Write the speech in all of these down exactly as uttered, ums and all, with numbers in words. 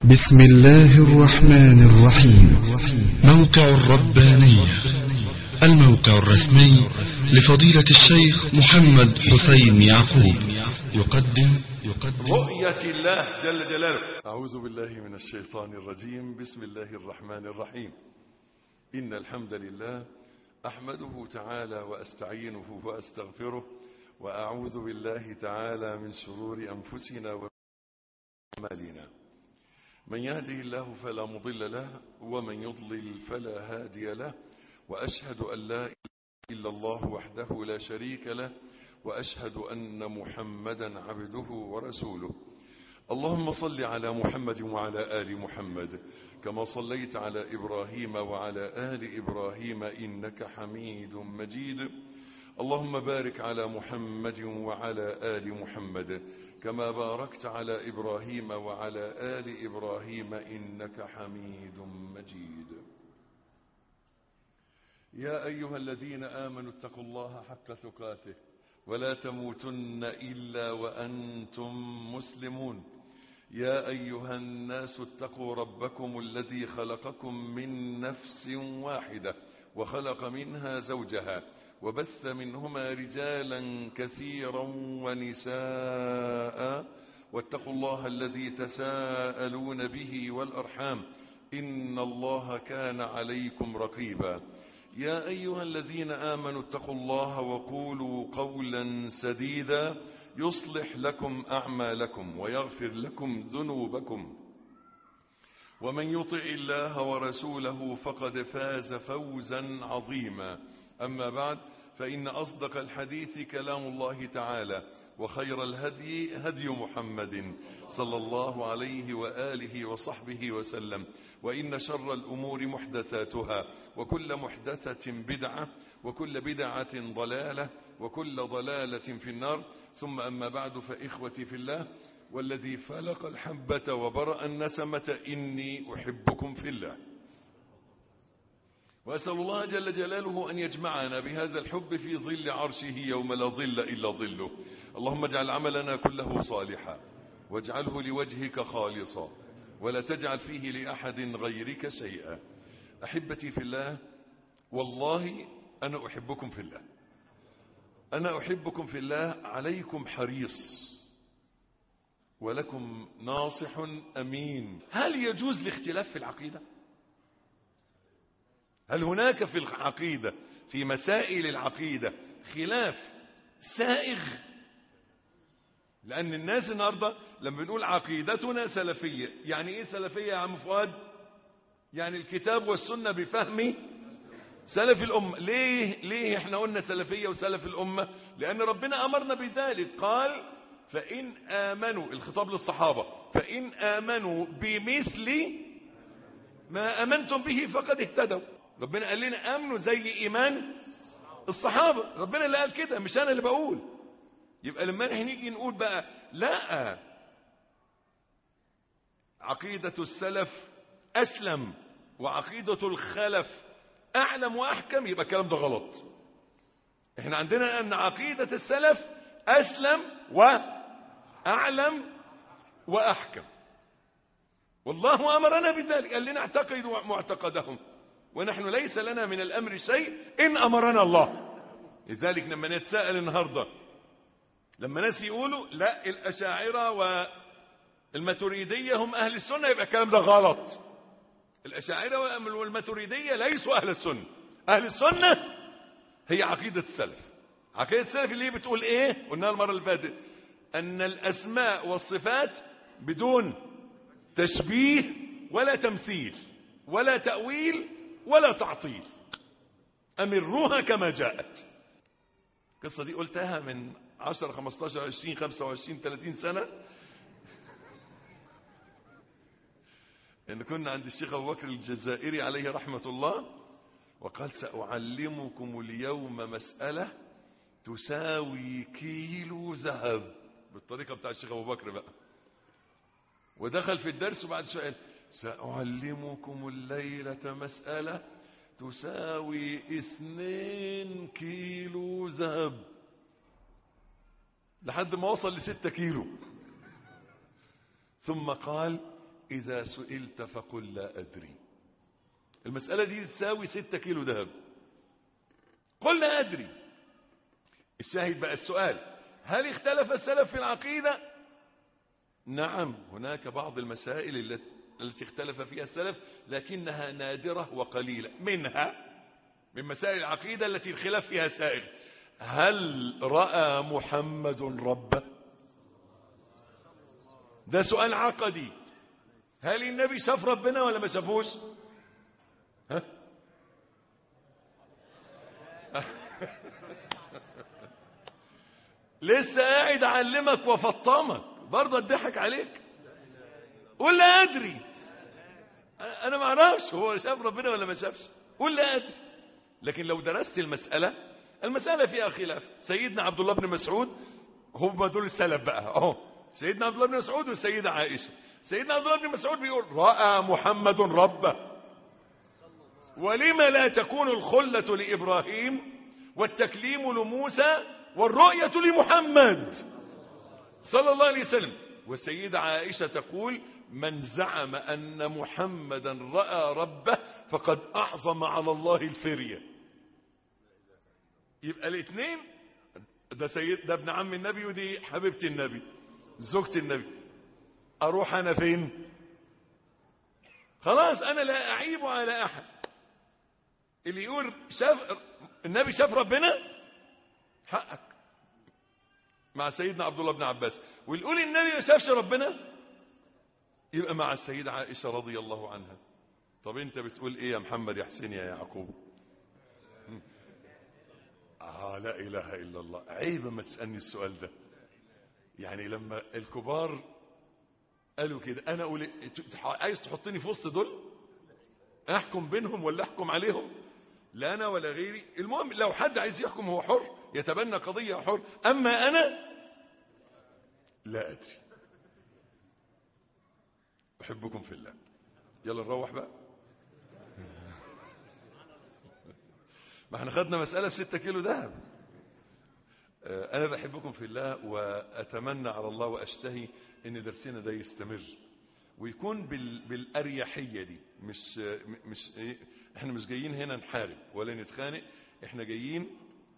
بسم الله الرحمن الرحيم. موقع الربانية، الموقع الرسمي لفضيلة الشيخ محمد حسين يعقوب، يقدم يقدم رؤية الله جل جلاله. أعوذ بالله من الشيطان الرجيم. بسم الله الرحمن الرحيم. إن الحمد لله أحمده تعالى وأستعينه وأستغفره، وأعوذ بالله تعالى من شرور أنفسنا وأعمالنا. من يهده الله فلا مضل له، ومن يضلل فلا هادي له، وأشهد أن لا إله إلا الله وحده لا شريك له، وأشهد أن محمدا عبده ورسوله. اللهم صل على محمد وعلى آل محمد كما صليت على إبراهيم وعلى آل إبراهيم إنك حميد مجيد. اللهم بارك على محمد وعلى آل محمد كما باركت على إبراهيم وعلى آل إبراهيم إنك حميد مجيد. يا أيها الذين آمنوا اتقوا الله حق تقاته ولا تموتن إلا وأنتم مسلمون. يا أيها الناس اتقوا ربكم الذي خلقكم من نفس واحدة وخلق منها زوجها وبث منهما رجالا كثيرا ونساء، واتقوا الله الذي تساءلون به والأرحام إن الله كان عليكم رقيبا. يا أيها الذين آمنوا اتقوا الله وقولوا قولا سديدا يصلح لكم أعمالكم ويغفر لكم ذنوبكم، ومن يطع الله ورسوله فقد فاز فوزا عظيما. أما بعد، فإن أصدق الحديث كلام الله تعالى، وخير الهدي هدي محمد صلى الله عليه وآله وصحبه وسلم، وإن شر الأمور محدثاتها، وكل محدثة بدعة، وكل بدعة ضلالة، وكل ضلالة في النار. ثم أما بعد، فإخوتي في الله، والذي فلق الحبة وبرأ النسمة إني أحبكم في الله، وأسأل الله جل جلاله أن يجمعنا بهذا الحب في ظل عرشه يوم لا ظل إلا ظله. اللهم اجعل عملنا كله صالحا، واجعله لوجهك خالصا، ولا تجعل فيه لأحد غيرك شيئا. أحبتي في الله، والله أنا أحبكم في الله، أنا أحبكم في الله. عليكم حريص ولكم ناصح أمين. هل يجوز الاختلاف في العقيدة؟ هل هناك في العقيدة، في مسائل العقيدة، خلاف سائغ؟ لأن الناس النهاردة لما بنقول عقيدتنا سلفية، يعني إيه سلفية يا عم فؤاد؟ يعني الكتاب والسنة بفهم سلف الأمة. ليه ليه احنا قلنا سلفية وسلف الأمة؟ لأن ربنا أمرنا بذلك. قال فإن آمنوا، الخطاب للصحابة، فإن آمنوا بمثل ما آمنتم به فقد اهتدوا. ربنا قال لنا آمنوا زي إيمان الصحابة، ربنا اللي قال كده، مش أنا اللي بقول. يبقى لما نحن نيجي نقول بقى لا، عقيدة السلف أسلم وعقيدة الخلف أعلم وأحكم، يبقى الكلام ده غلط. احنا عندنا أن عقيدة السلف أسلم وأعلم وأحكم، والله أمرنا بذلك، قال لنا اعتقدوا معتقدهم، ونحن ليس لنا من الأمر شيء إن أمرنا الله. لذلك لما نتساءل النهاردة، لما ناس يقولوا لا الأشاعرة والماتريدية هم أهل السنة، يبقى الكلام ده غلط. الأشاعرة والماتريدية ليسوا أهل السنة. أهل السنة هي عقيدة السلف. عقيدة السلف اللي بتقول إيه؟ قلنا المرة اللي فاتت أن الأسماء والصفات بدون تشبيه ولا تمثيل ولا تأويل ولا تعطيل، أمروها كما جاءت. القصة دي قلتها من عشرة خمستاشر عشرين خمسة وعشرين ثلاثين سنة، إن كنا عند الشيخ أبو بكر الجزائري عليه رحمة الله، وقال سأعلمكم اليوم مسألة تساوي كيلو ذهب، بالطريقة بتاع الشيخ أبو بكر بقى. ودخل في الدرس وبعد سؤال سأعلمكم الليلة مسألة تساوي اثنين كيلو ذهب، لحد ما وصل لستة كيلو. ثم قال إذا سئلت فقل لا أدري. المسألة دي تساوي ستة كيلو ذهب. قل لا أدري. الشاهد بقى السؤال: هل اختلف السلف في العقيدة؟ نعم، هناك بعض المسائل التي التي اختلف فيها السلف لكنها نادرة وقليلة. منها من مسائل العقيدة التي الخلاف فيها سائغ: هل رأى محمد ربه؟ ده سؤال عقدي. هل النبي شاف ربنا ولا ما شافوش؟ ها؟ لسه قاعد اعلمك وفطمك برضه اضحك عليك. قول لا ادري. انا ما اعرفش هو شاف ربنا ولا ما شافش. قول لا ادري. لكن لو درست المسألة، المسألة فيها خلاف. سيدنا عبد الله بن مسعود، هم دول السلف بقى اهو، سيدنا عبد الله بن مسعود والسيدة عائشة. سيدنا عبد الله بن مسعود بيقول: رأى محمد ربه. ولما لا تكون الخلة لإبراهيم والتكليم لموسى والرؤية لمحمد صلى الله عليه وسلم؟ والسيدة عائشة تقول: من زعم أن محمدا رأى ربه فقد أعظم على الله الفرية. يبقى الاثنين، ده سيد ده ابن عم النبي ودي حبيبة النبي زوجة النبي. أروح أنا فين؟ خلاص أنا لا أعيب على أحد. اللي يقول شاف النبي شاف ربنا حقك مع سيدنا عبد الله بن عباس، واللي يقول النبي ما شافش ربنا يبقى مع السيدة عائشة رضي الله عنها. طب انت بتقول ايه يا محمد يا حسين يا يعقوب؟ آه لا اله الا الله. عيب ما تسألني السؤال ده. يعني لما الكبار قالوا كده انا اقول عايز تحطني في وسط دول احكم بينهم ولا احكم عليهم؟ لا انا ولا غيري. المهم لو حد عايز يحكم هو حر، يتبنى قضية حر. اما انا لا ادري. احبكم في الله. يلا نروح بقى. ما احنا خدنا مسألة ستة كيلو ذهب. انا بحبكم في الله واتمنى على الله واشتهي ان درسنا ده يستمر ويكون بالاريحية دي. مش مش احنا مش جايين هنا نحارب ولا نتخانق، احنا جايين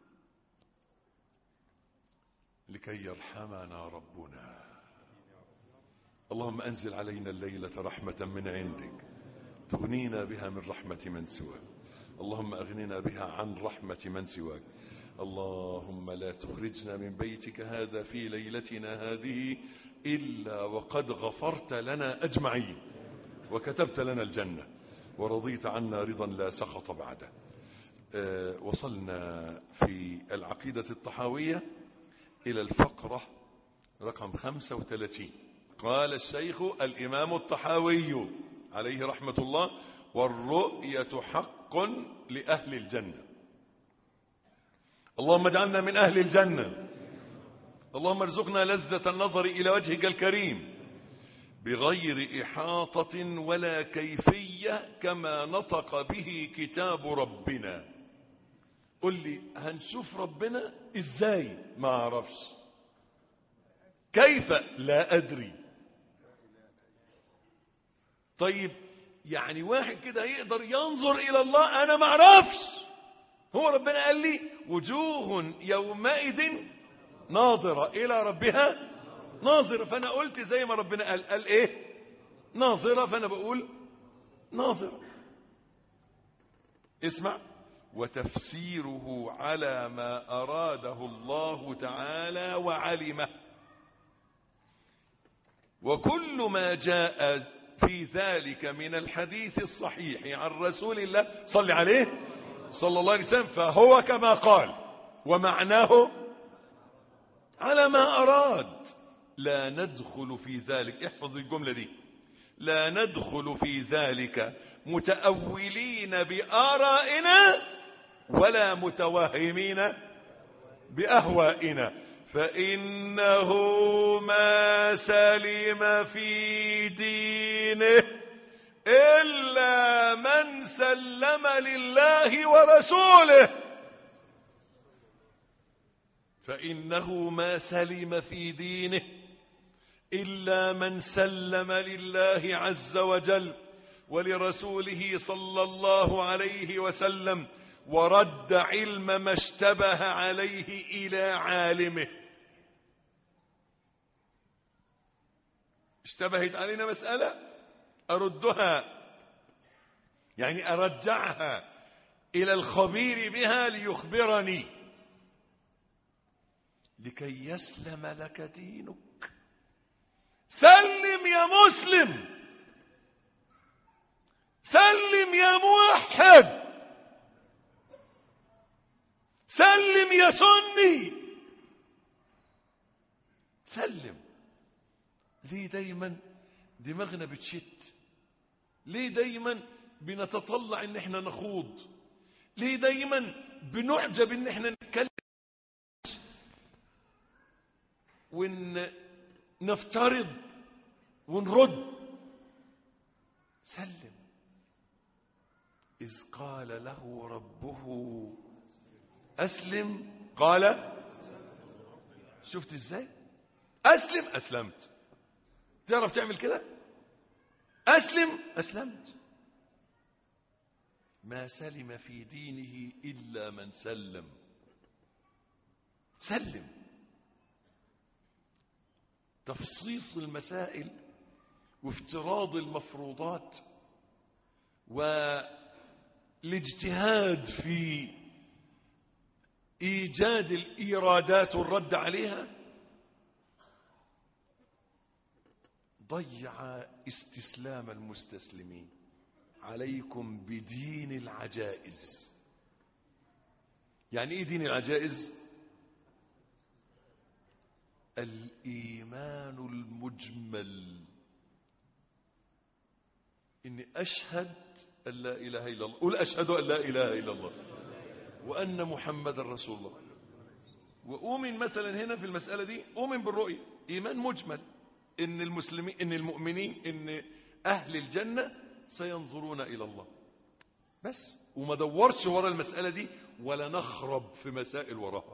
لكي يرحمنا ربنا. اللهم انزل علينا الليلة رحمة من عندك تغنينا بها من رحمة من سواك. اللهم اغننا بها عن رحمة من سواك. اللهم لا تخرجنا من بيتك هذا في ليلتنا هذه إلا وقد غفرت لنا أجمعين وكتبت لنا الجنة ورضيت عنا رضا لا سخط بعده. أه وصلنا في العقيدة الطحاوية إلى الفقرة رقم خمسة وثلاثين. قال الشيخ الإمام الطحاوي عليه رحمة الله: والرؤية حق لأهل الجنة. اللهم اجعلنا من أهل الجنة. اللهم ارزقنا لذة النظر إلى وجهك الكريم بغير إحاطة ولا كيفية كما نطق به كتاب ربنا. قل لي هنشوف ربنا ازاي؟ ما اعرفش. كيف؟ لا أدري. طيب يعني واحد كده يقدر ينظر إلى الله؟ أنا ما اعرفش. هو ربنا قال لي وجوه يومئذ ناظرة إلى ربها ناظرة، فأنا قلت زي ما ربنا قال. قال إيه؟ ناظرة، فأنا بقول ناظرة. اسمع: وتفسيره على ما أراده الله تعالى وعلمه، وكل ما جاء في ذلك من الحديث الصحيح عن رسول الله صلى عليه صلى الله عليه وسلم فهو كما قال ومعناه على ما أراد. لا ندخل في ذلك، احفظ الجملة دي، لا ندخل في ذلك متأولين بآرائنا ولا متوهمين بأهوائنا، فإنه ما سلم في دينه إلا من سلم لله ورسوله. فإنه ما سلم في دينه إلا من سلم لله عز وجل ولرسوله صلى الله عليه وسلم ورد علم ما اشتبه عليه إلى عالمه. اشتبهت علينا مسألة أردها، يعني أرجعها إلى الخبير بها ليخبرني لكي يسلم لك دينك. سلم يا مسلم، سلم يا موحد، سلم يا سني، سلم. ليه دايما دماغنا بتشت؟ ليه دايما بنتطلع ان احنا نخوض؟ ليه دايما بنعجب ان احنا نتكلم ونفترض ونرد؟ سلم. إذ قال له ربه أسلم قال، شفت ازاي؟ أسلم أسلمت. تعرف تعمل كده؟ أسلم أسلمت. ما سلم في دينه إلا من سلم. سلم. تفصيص المسائل وافتراض المفروضات والاجتهاد في إيجاد الإيرادات والرد عليها ضيع استسلام المستسلمين. عليكم بدين العجائز. يعني ايه دين العجائز؟ الإيمان المجمل. إني أشهد أن لا إله إلا الله، قل أشهد أن لا إله إلا الله وأن محمد رسول الله. وأؤمن مثلا هنا في المسألة دي أؤمن بالرؤية، إيمان مجمل، إن المسلمين إن المؤمنين إن أهل الجنة سينظرون إلى الله بس، وما دورش وراء المسألة دي ولا نخرب في مسائل وراها.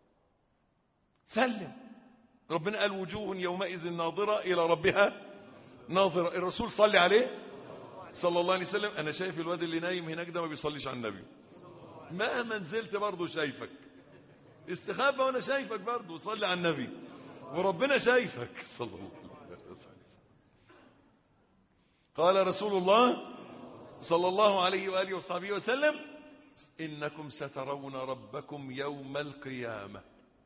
سلم. ربنا قال وجوه يومئذ ناظرة إلى ربها ناظرة. الرسول صلي عليه صلى الله عليه وسلم. أنا شايف الواد اللي نايم هناك ده ما بيصليش على النبي، مهما نزلت برضه شايفك. استخبى وأنا شايفك برضه، صلي على النبي وربنا شايفك صلى الله عليه وسلم. قال رسول الله صلى الله عليه وآله وصحبه وسلم إنكم سترون ربكم يوم القيامة.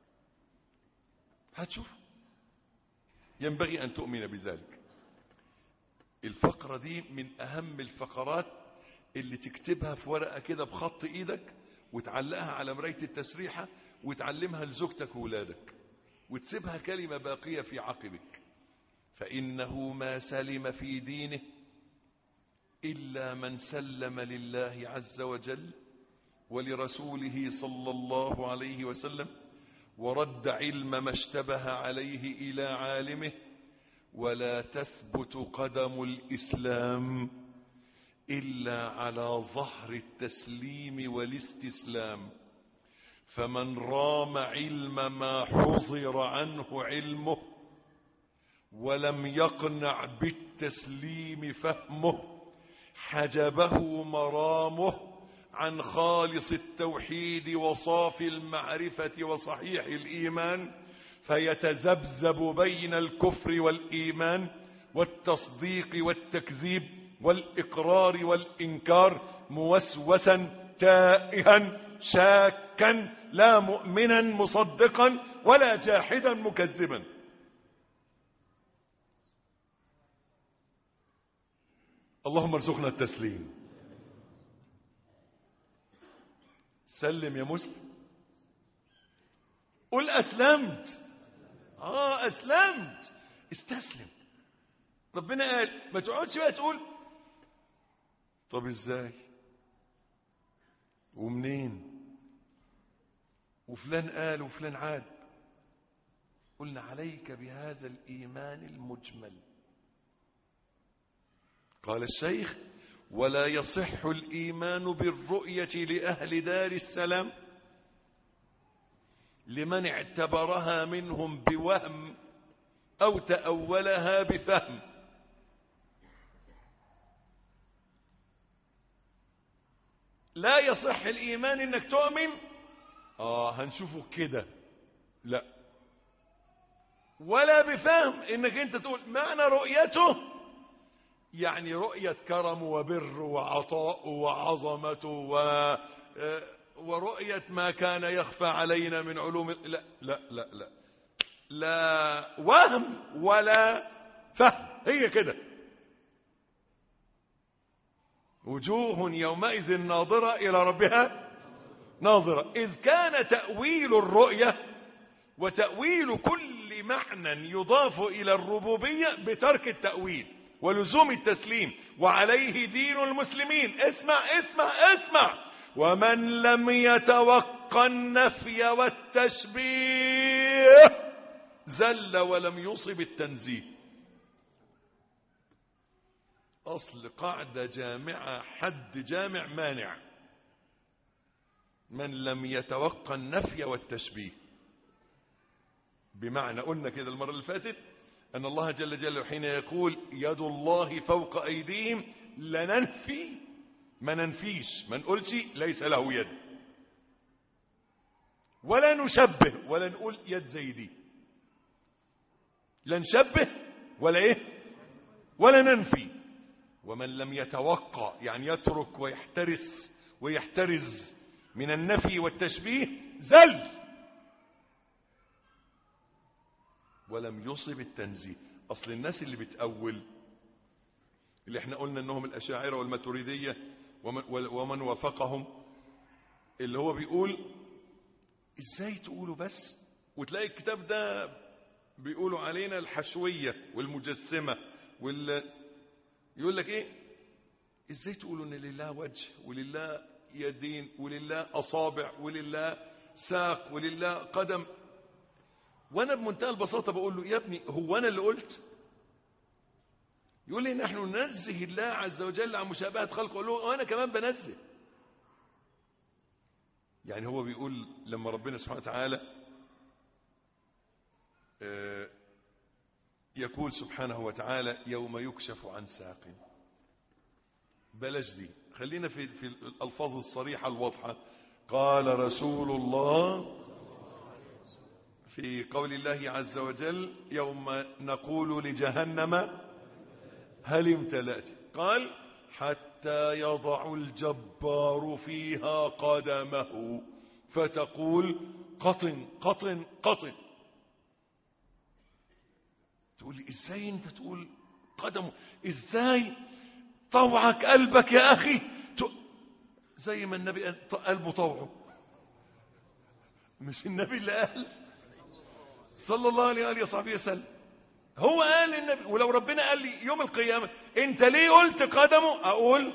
هتشوف. ينبغي أن تؤمن بذلك. الفقرة دي من أهم الفقرات اللي تكتبها في ورقة كده بخط إيدك وتعلقها على مراية التسريحة وتعلمها لزوجتك وولادك وتسيبها كلمة باقية في عقبك. فإنه ما سلم في دينه إلا من سلم لله عز وجل ولرسوله صلى الله عليه وسلم ورد علم ما اشتبه عليه إلى عالمه. ولا تثبت قدم الإسلام إلا على ظهر التسليم والاستسلام. فمن رام علم ما حضر عنه علمه ولم يقنع بالتسليم فهمه حجبه مرامه عن خالص التوحيد وصافي المعرفة وصحيح الإيمان، فيتذبذب بين الكفر والإيمان والتصديق والتكذيب والإقرار والإنكار موسوسا تائها شاكا لا مؤمنا مصدقا ولا جاحدا مكذبا. اللهم ارزقنا التسليم. سلم يا مسلم. قل أسلمت. آه أسلمت. استسلم. ربنا قال ما تقعدش بقى تقول طب ازاي ومنين وفلان قال وفلان عاد. قلنا عليك بهذا الإيمان المجمل. قال الشيخ ولا يصح الإيمان بالرؤية لأهل دار السلام لمن اعتبرها منهم بوهم أو تأولها بفهم. لا يصح الإيمان إنك تؤمن آه هنشوفه كده، لا، ولا بفهم إنك أنت تقول معنى رؤيته يعني رؤية كرم وبر وعطاء وعظمة و... ورؤية ما كان يخفى علينا من علوم. لا لا لا لا لا وهم ولا فهم، هي كده. وجوه يومئذ ناظرة إلى ربها ناظرة. إذ كان تأويل الرؤية وتأويل كل معنى يضاف إلى الربوبية بترك التأويل ولزوم التسليم، وعليه دين المسلمين. اسمع اسمع اسمع. ومن لم يتوقع النفي والتشبيه زل ولم يصب التنزيه. أصل قاعدة جامعة، حد جامع مانع. من لم يتوقع النفي والتشبيه، بمعنى قلنا كده المرة اللي فاتت أن الله جل جلاله حين يقول يد الله فوق أيديهم لننفي، ما ننفيش، ما نقولش ليس له يد، ولا نشبه ولا نقول يد زي دي، لا نشبه ولا ايه ولا ننفي. ومن لم يتوقع يعني يترك ويحترس ويحترز من النفي والتشبيه زل ولم يصب التنزيه. اصل الناس اللي بتأول، اللي احنا قلنا انهم الاشاعرة والماتريدية ومن, ومن وافقهم، اللي هو بيقول ازاي تقولوا بس، وتلاقي الكتاب ده بيقولوا علينا الحشوية والمجسمة وال يقول لك ايه، ازاي تقولوا ان لله وجه ولله يدين ولله اصابع ولله ساق ولله قدم. وانا بمنتهى البساطة بقول له يا ابني هو انا اللي قلت؟ يقول لي نحن ننزه الله عز وجل عن مشابهة خلقه. اقول له وانا كمان بنزه. يعني هو بيقول لما ربنا سبحانه وتعالى يقول سبحانه وتعالى يوم يكشف عن ساق، بلاش دي، خلينا في في الالفاظ الصريحة الواضحة. قال رسول الله في قول الله عز وجل يوم نقول لجهنم هل امتلأت، قال حتى يضع الجبار فيها قدمه فتقول قطن قطن قطن. تقول لي ازاي انت تقول قدمه؟ ازاي طوعك قلبك يا اخي زي ما النبي قلبه طوعه؟ مش النبي اللي قال صلى الله عليه وآله وصحبه وسلم؟ هو قال النبي. ولو ربنا قال لي يوم القيامة انت ليه قلت قدمه، اقول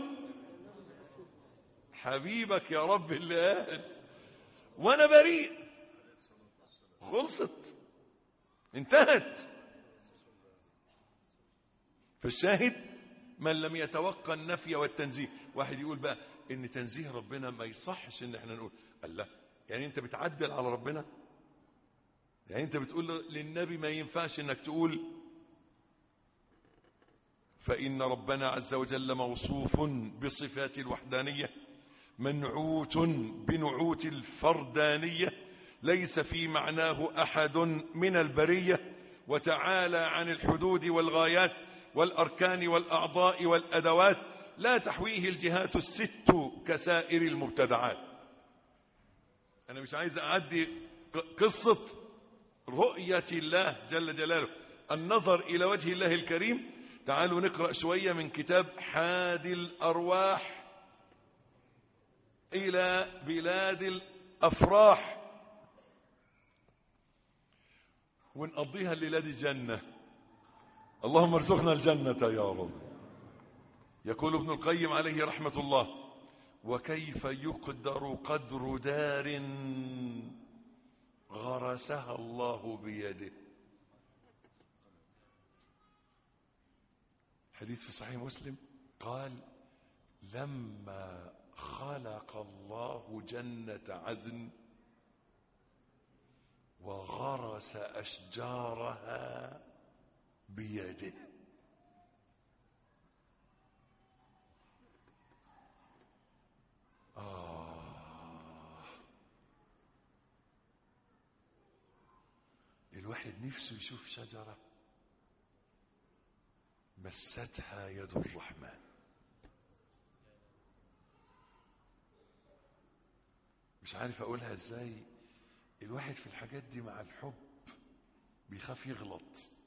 حبيبك يا رب اللي قال وانا بريء. خلصت انتهت. فالشاهد من لم يتوقع النفي والتنزيه. واحد يقول بقى ان تنزيه ربنا ما يصحش ان احنا نقول الله، يعني انت بتعدل على ربنا؟ يعني انت بتقول للنبي ما ينفعش انك تقول فإن ربنا عز وجل موصوف بصفات الوحدانية منعوت بنعوت الفردانية ليس في معناه أحد من البرية، وتعالى عن الحدود والغايات والأركان والأعضاء والأدوات لا تحويه الجهات الست كسائر المبتدعات. أنا مش عايز أعدي قصة رؤية الله جل جلاله، النظر إلى وجه الله الكريم. تعالوا نقرأ شوية من كتاب حادي الأرواح إلى بلاد الأفراح ونقضيها الليلة دي جنة. اللهم ارزقنا الجنة يا رب. يقول ابن القيم عليه رحمة الله وكيف يقدر قدر دار غرسها الله بيده. حديث في صحيح مسلم قال لما خلق الله جنة عدن وغرس أشجارها بيده. آه الواحد نفسه يشوف شجرة مستها يد الرحمن. مش عارف اقولها ازاي. الواحد في الحاجات دي مع الحب بيخاف يغلط.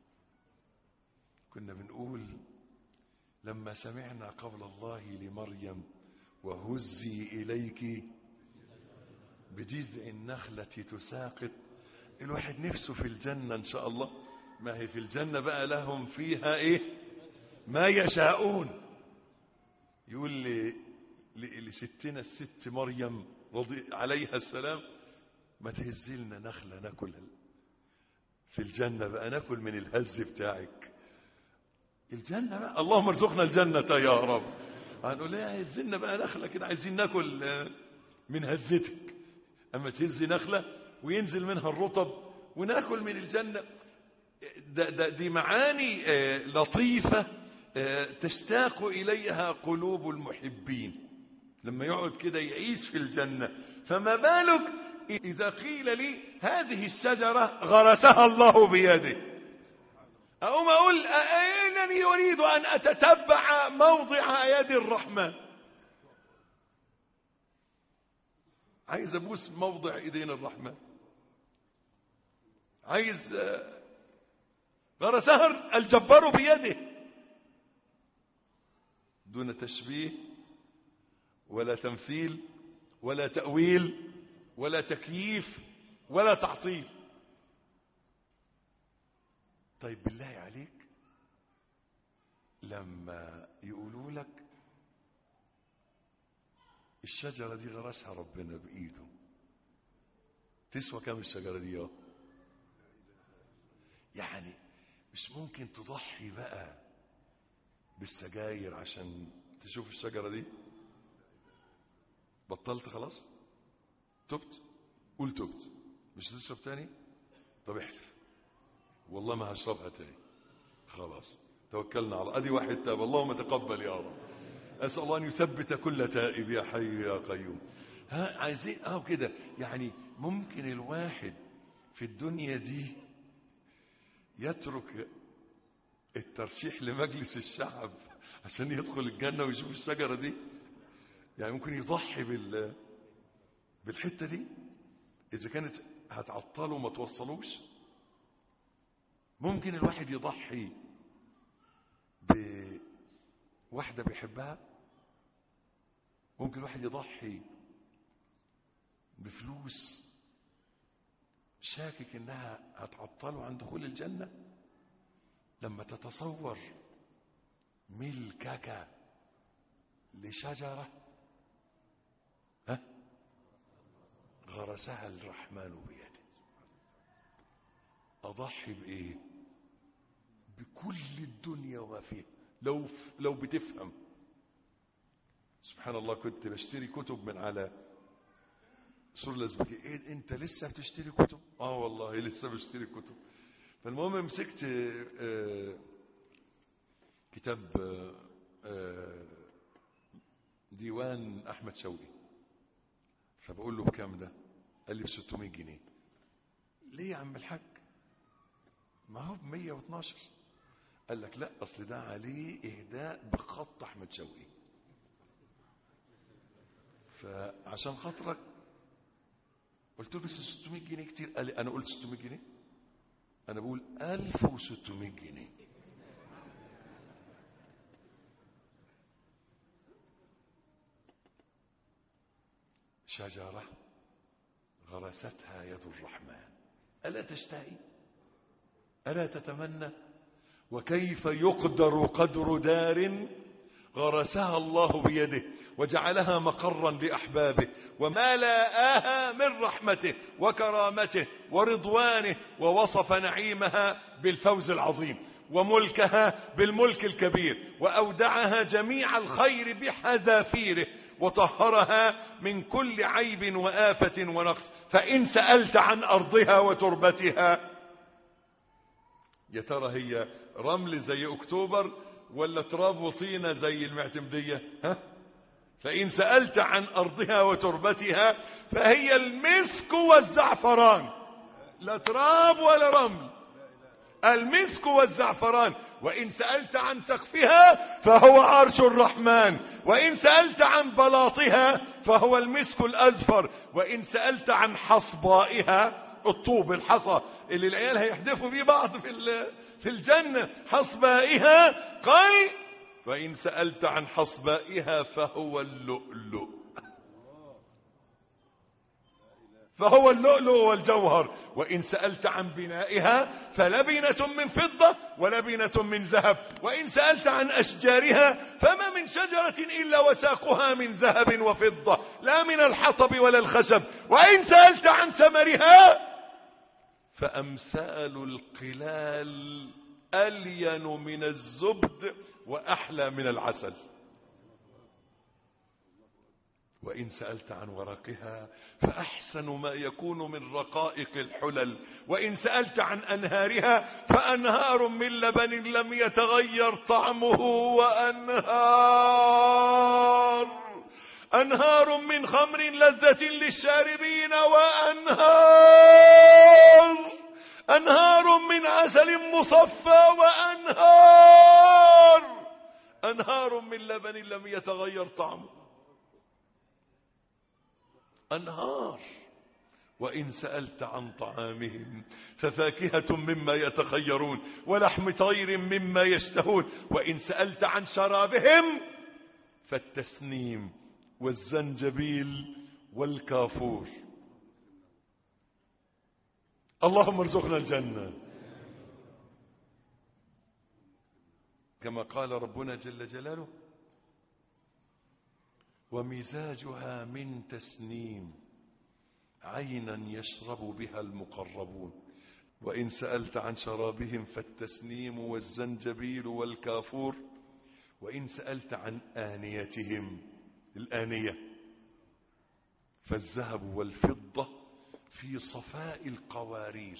كنا بنقول لما سمعنا قول الله لمريم وهزي إليك بجذع النخلة تساقط، الواحد نفسه في الجنة إن شاء الله. ما هي في الجنة بقى لهم فيها إيه ما يشاءون. يقول لي لستنا الست مريم رضي عليها السلام ما تهزلنا نخلة ناكل في الجنة بقى، ناكل من الهز بتاعك. الجنة بقى اللهم ارزقنا الجنة يا رب. هنقول لها هزلنا بقى نخلة كده، عايزين ناكل من هزتك. اما تهز نخلة وينزل منها الرطب وناكل من الجنة. ده ده دي معاني لطيفة تشتاق إليها قلوب المحبين لما يقعد كده يعيش في الجنة. فما بالك إذا قيل لي هذه الشجرة غرسها الله بيده، أقوم أقول إنني أريد أن أتتبع موضع يد الرحمن. عايز أبوس موضع إيدين الرحمن. عايز غرسها الجبار بيده دون تشبيه ولا تمثيل ولا تأويل ولا تكييف ولا تعطيل. طيب بالله عليك لما يقولوا لك الشجرة دي غرسها ربنا بإيده، تسوى كم الشجرة دي؟ اه يعني مش ممكن تضحي بقى بالسجاير عشان تشوف الشجرة دي؟ بطلت خلاص؟ تبت؟ قول تبت. مش تشرب تاني؟ طب احلف والله ما هشربها تاني. خلاص توكلنا على ادي واحد تاب. اللهم تقبل يا رب. اسال الله ان يثبت كل تائب يا حي يا قيوم. ها عايزين اهو كده. يعني ممكن الواحد في الدنيا دي يترك الترشيح لمجلس الشعب عشان يدخل الجنة ويشوف الشجرة دي؟ يعني ممكن يضحي بال بالحتة دي إذا كانت هتعطله وما توصلوش. ممكن الواحد يضحي بواحدة بيحبها. ممكن الواحد يضحي بفلوس شاكك انها هتعطله عن دخول الجنة. لما تتصور ملكك لشجرة ها غرسها الرحمن بيده، اضحي بايه؟ بكل الدنيا وما فيها. لو لو بتفهم. سبحان الله كنت بشتري كتب من على سور الازبكي. ايه انت لسه بتشتري كتب؟ اه والله لسه بشتري كتب. فالمهم مسكت آه كتاب آه ديوان احمد شوقي. فبقول له بكام ده؟ قال لي ب ستمائة جنيه. ليه يا عم الحاج؟ ما هو ب مية واثناشر. قال لك لا اصل ده عليه اهداء بخط احمد شوقي، فعشان خاطرك. قلت له بس ستمائة جنيه كتير. قال لي انا قلت ستمائة جنيه؟ انا بقول ألف وستمائة جنيه. شجرة غرستها يد الرحمن. ألا تشتهي؟ ألا تتمنى؟ وكيف يقدر قدر دار غرسها الله بيده وجعلها مقرا لأحبابه وملأها من رحمته وكرامته ورضوانه، ووصف نعيمها بالفوز العظيم وملكها بالملك الكبير، وأودعها جميع الخير بحذافيره، وطهرها من كل عيب وآفة ونقص. فإن سألت عن أرضها وتربتها يا ترى هي رمل زي اكتوبر ولا تراب وطينة زي المعتمدية؟ ها؟ فإن سألت عن أرضها وتربتها فهي المسك والزعفران، لا تراب ولا رمل، المسك والزعفران. وإن سألت عن سقفها فهو عرش الرحمن، وإن سألت عن بلاطها فهو المسك الأزفر، وإن سألت عن حصبائها، الطوب الحصى اللي العيال هيحدفوا بيه بعض في في الجنة، حصبائها، قال وإن سألت عن حصبائها فهو اللؤلؤ، فهو اللؤلؤ والجوهر. وإن سألت عن بنائها فلبنة من فضة ولبنة من ذهب. وإن سألت عن أشجارها فما من شجرة إلا وساقها من ذهب وفضة لا من الحطب ولا الخشب. وإن سألت عن ثمرها فأمثال القلال ألين من الزبد وأحلى من العسل. وإن سألت عن ورقها فأحسن ما يكون من رقائق الحلل. وإن سألت عن أنهارها فأنهار من لبن لم يتغير طعمه، وأنهار أنهار من خمر لذة للشاربين، وأنهار أنهار من عسل مصفى، وأنهار أنهار من لبن لم يتغير طعمه، أنهار. وإن سألت عن طعامهم ففاكهة مما يتخيرون ولحم طير مما يشتهون. وإن سألت عن شرابهم فالتسنيم والزنجبيل والكافور. اللهم ارزقنا الجنة. كما قال ربنا جل جلاله ومزاجها من تسنيم عينا يشرب بها المقربون. وإن سألت عن شرابهم فالتسنيم والزنجبيل والكافور. وإن سألت عن آنيتهم، الآنية، فالذهب والفضة في صفاء القوارير.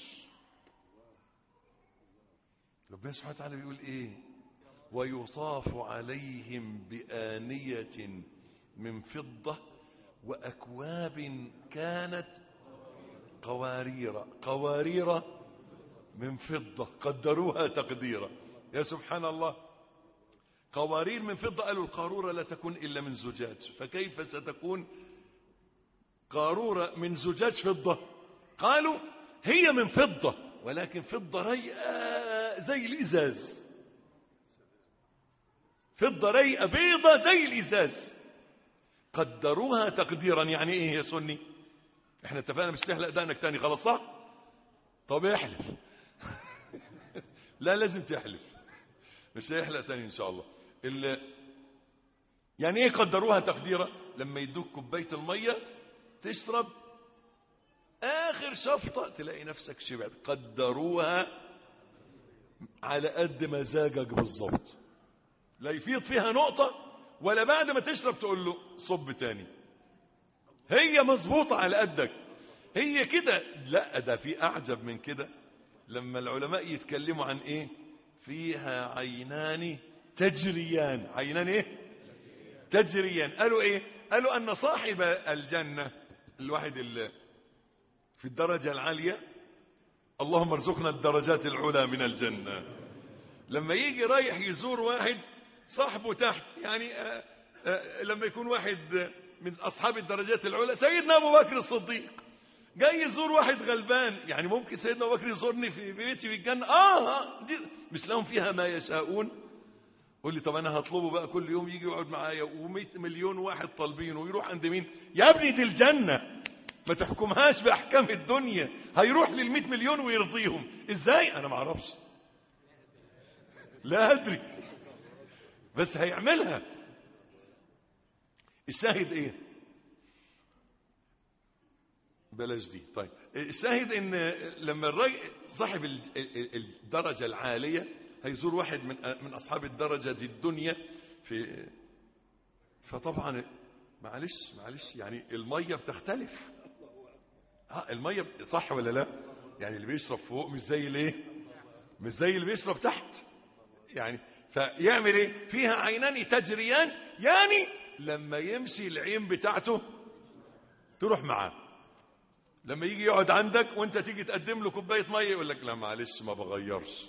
ربنا سبحانه وتعالى بيقول ايه؟ ويطاف عليهم بآنية من فضة وأكواب كانت قوارير قوارير من فضة قدروها تقديرا. يا سبحان الله، قوارير من فضة. قالوا القارورة لا تكون إلا من زجاج، فكيف ستكون قارورة من زجاج فضة؟ قالوا هي من فضة ولكن فضة ريئة زي الإزاز، فضة ريئة بيضة زي الإزاز، قدروها تقديرا. يعني ايه يا سني؟ احنا اتفقنا مش تحلق دقنك تاني، خلاص صح؟ طب احلف. لا لازم تحلف، مش هيحلق تاني ان شاء الله. اللي يعني ايه قدروها تقديرا؟ لما يدوك كوبايه الميه تشرب اخر شفطه تلاقي نفسك شبعت. قدروها على قد مزاجك بالظبط، لا يفيض فيها نقطه ولا بعد ما تشرب تقول له صب تاني، هي مظبوطه على قدك، هي كده. لا ده في اعجب من كده، لما العلماء يتكلموا عن ايه؟ فيها عينان تجريان. عينان ايه؟ تجريان. قالوا ايه؟ قالوا ان صاحب الجنة، الواحد اللي في الدرجة العالية، اللهم ارزقنا الدرجات العلى من الجنة، لما يجي رايح يزور واحد صاحبه تحت، يعني آآ آآ لما يكون واحد من اصحاب الدرجات العلى، سيدنا ابو بكر الصديق جاي يزور واحد غلبان، يعني ممكن سيدنا ابو بكر يزورني في بيتي في الجنة؟ اه دي مش لهم فيها ما يشاءون. قول لي طب انا هطلبه بقى كل يوم يجي يقعد معايا ومئة مليون واحد طالبينه ويروح عند مين؟ يا ابني دي الجنة، ما تحكمهاش باحكام الدنيا. هيروح للمئة مليون ويرضيهم ازاي؟ انا ما اعرفش، لا ادري، بس هيعملها. الشاهد ايه؟ بلاش دي. طيب الشاهد ان لما الراجل صاحب الدرجة العالية هيزور واحد من من اصحاب الدرجة دي الدنيا، في فطبعا معلش معلش يعني المية بتختلف. ها المية صح ولا لا؟ يعني اللي بيشرب فوق مش زي الايه؟ مش زي اللي بيشرب تحت يعني. فيعمل ايه؟ فيها عينان تجريان، يعني لما يمشي العين بتاعته تروح معاه. لما يجي يقعد عندك وانت تيجي تقدم له كوبايه ميه يقول لك لا معلش ما بغيرش.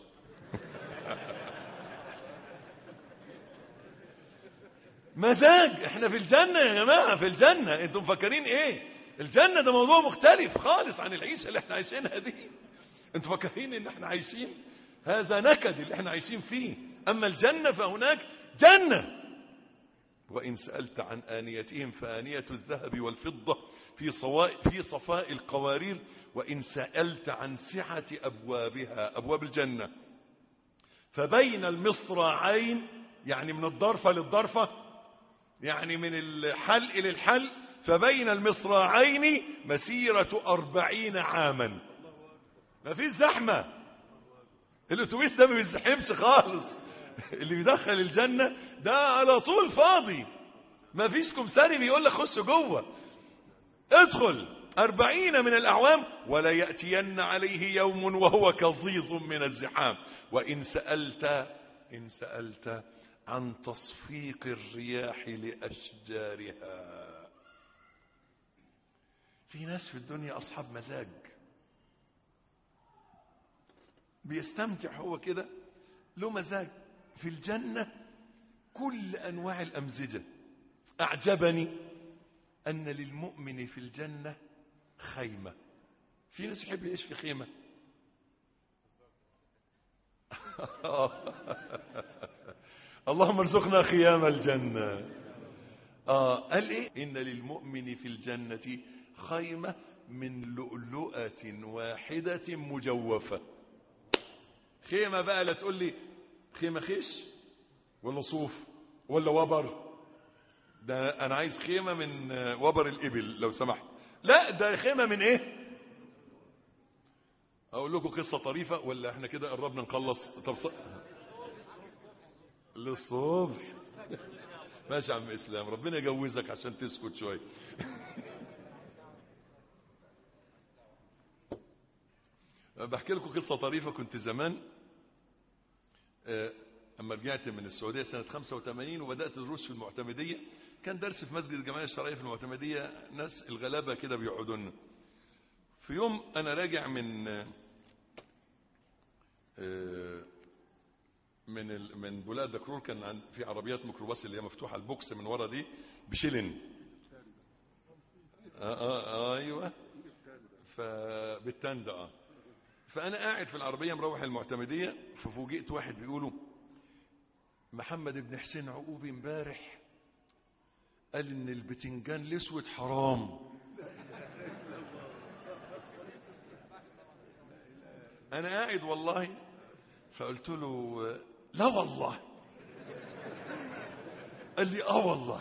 مزاج. احنا في الجنه يا جماعه، في الجنه. انتم مفكرين ايه؟ الجنه ده موضوع مختلف خالص عن العيشه اللي احنا عايشينها دي. انتم مفكرين ان احنا عايشين هذا نكد اللي احنا عايشين فيه. اما الجنه فهناك جنه. وان سالت عن انيتهم فانيه الذهب والفضه في صواء في صفاء القوارير. وان سالت عن سعه ابوابها، ابواب الجنه، فبين المصراعين، يعني من الضرفه للضرفه، يعني من الحلق للحلق، فبين المصراعين مسيرة أربعين عاما. ما فيش زحمة، الاتوبيس ده ما بيزحمش خالص. اللي بيدخل الجنة ده على طول فاضي، ما فيش كمساري بيقول لك خش جوه، ادخل. أربعين من الأعوام. ولا يأتين عليه يوم وهو كظيظ من الزحام. وإن سألت إن سألت عن تصفيق الرياح لأشجارها. في ناس في الدنيا أصحاب مزاج، بيستمتع هو كده، له مزاج. في الجنة كل أنواع الأمزجة. أعجبني أن للمؤمن في الجنة خيمة. في ناس يحب يعيش في خيمة. اللهم ارزقنا خيام الجنة. آه قال إيه؟ إن للمؤمن في الجنة خيمة من لؤلؤة واحدة مجوفة. خيمة بقى، لا تقول لي خيمة خيش ولا صوف ولا وبر، ده أنا عايز خيمة من وبر الإبل لو سمحت. لا، ده خيمة من إيه؟ أقول لكم قصة طريفة ولا إحنا كده قربنا نخلص؟ طب ص... للصبح. ماشي يا عم إسلام، ربنا يجوزك عشان تسكت شوية. بحكي لكم قصة طريفة. كنت زمان أما رجعت من السعودية سنة خمسة وثمانين وبدأت دروس في المعتمدية، كان درس في مسجد الجمعية الشرعية في المعتمدية، ناس الغلابة كده بيقعدون. في يوم أنا راجع من من من بلاد دكرور، كان في عربيات ميكروباص اللي هي مفتوحة البوكس من ورا دي بشلن. آه آه آه ايوه، فبالتندة. اه فانا قاعد في العربيه مروح المعتمديه، ففوجئت واحد بيقولوا محمد بن حسين عقوبي امبارح قال ان البتنجان الاسود حرام. انا قاعد والله، فقلت له لا والله. قال لي اه والله.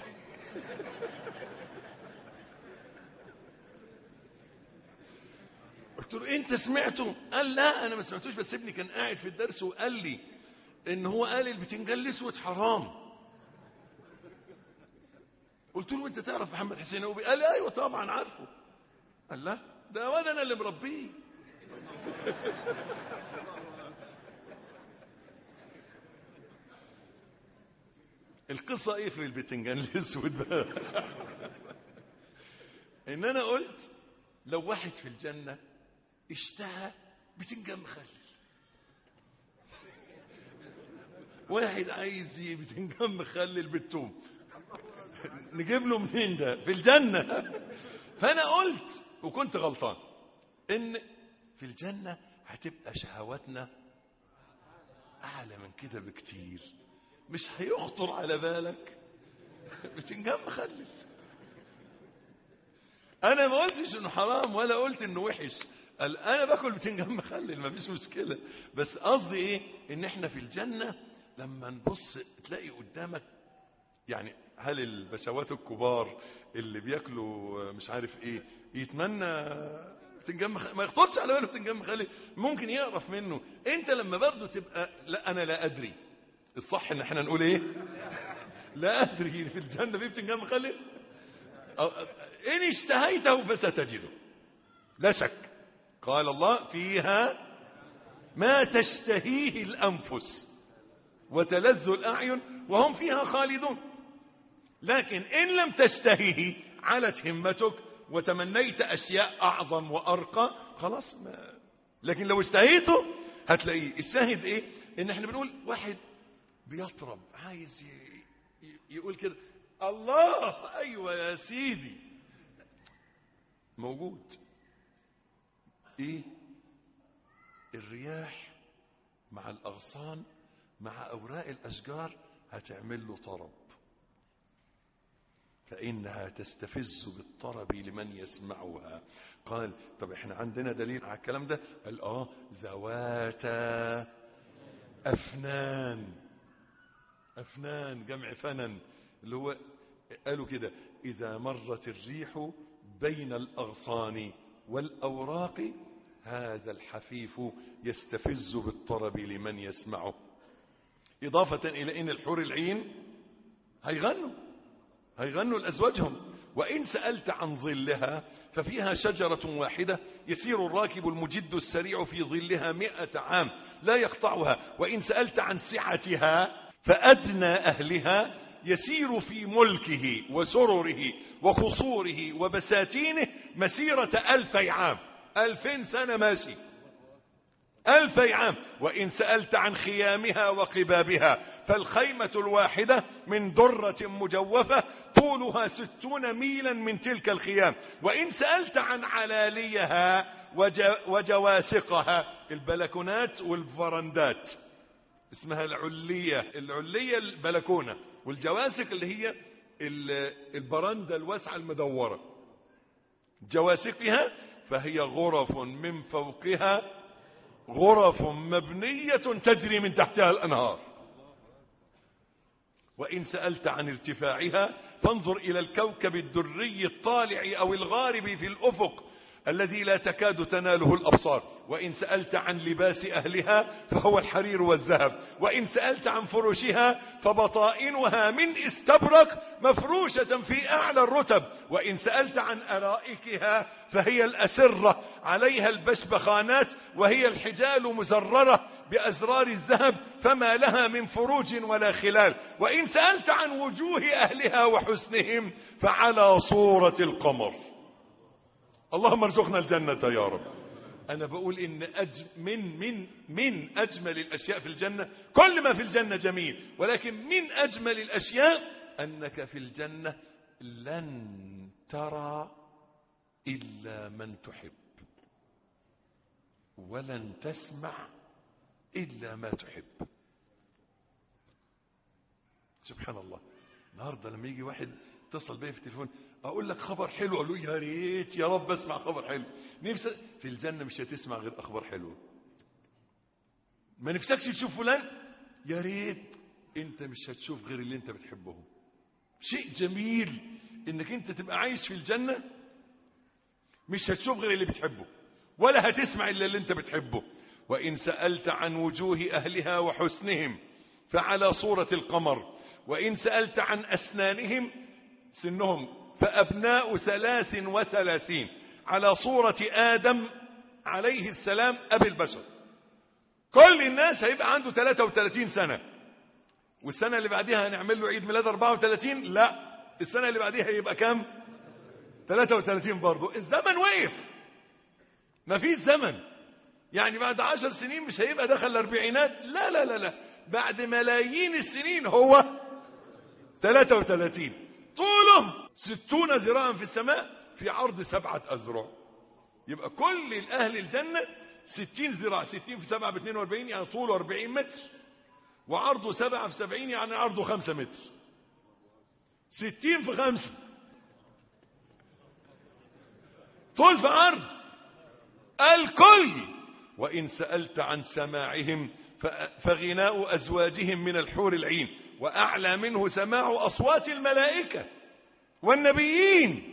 قلت له انت سمعته؟ قال لا انا ما سمعتوش، بس ابني كان قاعد في الدرس وقال لي ان هو قال البتنجان الاسود حرام. قلت له انت تعرف محمد حسين عقوبي؟ قال لي ايوه طبعا عارفه. قال لا ده واد انا اللي مربيه. القصه ايه في البتنجان الاسود بقى؟ ان انا قلت لو واحد في الجنه اشتهى بتنجان مخلل، واحد عايز بتنجان مخلل بالثوم، نجيب له منين ده في الجنه؟ فانا قلت وكنت غلطان ان في الجنه هتبقى شهواتنا اعلى من كده بكتير، مش هيخطر على بالك بتنجان مخلل. انا ما قلتش انه حرام ولا قلت انه وحش، انا باكل بتنجان مخلل ما فيش مشكله، بس قصدي ايه ان احنا في الجنه لما نبص تلاقي قدامك، يعني هل البشوات الكبار اللي بياكلوا مش عارف ايه يتمنى بتنجان مخلل؟ ما يخطرش على باله بتنجان مخلل، ممكن يقرف منه. انت لما برضه تبقى لا انا لا ادري، الصح ان احنا نقول ايه؟ لا ادري في الجنه في بتنجان مخلل؟ ان اشتهيته فستجده لا شك. قال الله فيها ما تشتهيه الأنفس وتلذ الأعين وهم فيها خالدون. لكن إن لم تشتهيه علت همتك وتمنيت أشياء أعظم وأرقى، خلاص ما. لكن لو اشتهيته هتلاقيه. الشاهد إيه؟ إن احنا بنقول واحد بيطرب عايز يقول كده الله، أيوة يا سيدي، موجود. إيه؟ الرياح مع الأغصان مع أوراق الأشجار هتعمل له طرب، فإنها تستفز بالطرب لمن يسمعها. قال طب احنا عندنا دليل على الكلام ده؟ قال اه ذواتا أفنان. أفنان جمع فنن، اللي هو قالوا كده إذا مرت الريح بين الأغصان والأوراق هذا الحفيف يستفز بالطرب لمن يسمعه. إضافة إلى أن الحور العين هيغنوا هيغنوا لأزواجهم. وإن سألت عن ظلها ففيها شجرة واحدة يسير الراكب المجد السريع في ظلها مئة عام لا يقطعها. وإن سألت عن سعتها فأدنى أهلها يسير في ملكه وسرره وخصوره وبساتينه مسيرة ألفي عام، ألفين سنة ماشي، ألفي عام. وإن سألت عن خيامها وقبابها فالخيمة الواحدة من درة مجوفة طولها ستون ميلا من تلك الخيام. وإن سألت عن علاليها وجواسقها، البلكونات والفرندات اسمها العلية، العلية البلكونة، والجواسق اللي هي البرندة الواسعة المدورة. جواسقها فهي غرف من فوقها غرف مبنية تجري من تحتها الأنهار. وإن سألت عن ارتفاعها فانظر إلى الكوكب الدري الطالع أو الغارب في الأفق الذي لا تكاد تناله الأبصار. وإن سألت عن لباس أهلها فهو الحرير والذهب. وإن سألت عن فرشها فبطائنها من استبرق مفروشة في أعلى الرتب. وإن سألت عن أرائكها فهي الأسرة عليها البشبخانات وهي الحجال مزررة بأزرار الذهب فما لها من فروج ولا خلال. وإن سألت عن وجوه أهلها وحسنهم فعلى صورة القمر. اللهم ارزقنا الجنة يا رب. أنا بقول إن أج من من من أجمل الأشياء في الجنة، كل ما في الجنة جميل، ولكن من أجمل الأشياء أنك في الجنة لن ترى إلا من تحب، ولن تسمع إلا ما تحب. سبحان الله. النهارده لما يجي واحد اتصل بي في التليفون اقول لك خبر حلو، اقول له يا ريت يا رب اسمع خبر حلو. نفسك في الجنه مش هتسمع غير اخبار حلوه. ما نفسكش تشوف فلان، يا ريت انت مش هتشوف غير اللي انت بتحبه. شيء جميل انك انت تبقى عايش في الجنه مش هتشوف غير اللي بتحبه ولا هتسمع الا اللي انت بتحبه. وان سألت عن وجوه اهلها وحسنهم فعلى صورة القمر. وان سألت عن اسنانهم سنهم فأبناء ثلاث وثلاثين على صورة آدم عليه السلام أبي البشر. كل الناس هيبقى عنده ثلاثة وثلاثين سنة، والسنة اللي بعدها هنعمل له عيد ميلاد أربعة وثلاثين، لا السنة اللي بعدها هيبقى كام؟ ثلاثة وثلاثين برضه. الزمن وقف، ما فيش زمن. يعني بعد عشر سنين مش هيبقى دخل الأربعينات، لا لا لا لا، بعد ملايين السنين هو ثلاثة وثلاثين. طوله ستون ذراعا في السماء في عرض سبعة أذرع. يبقى كل الأهل الجنة ستين ذراع، ستين في سبعة باثنين واربعين يعني طوله أربعين متر، وعرضه سبعة في سبعين يعني عرضه خمسة متر. ستين في خمسة طول في عرض الكل. وإن سألت عن سماعهم فغناء أزواجهم من الحور العين، وأعلى منه سماع أصوات الملائكة والنبيين.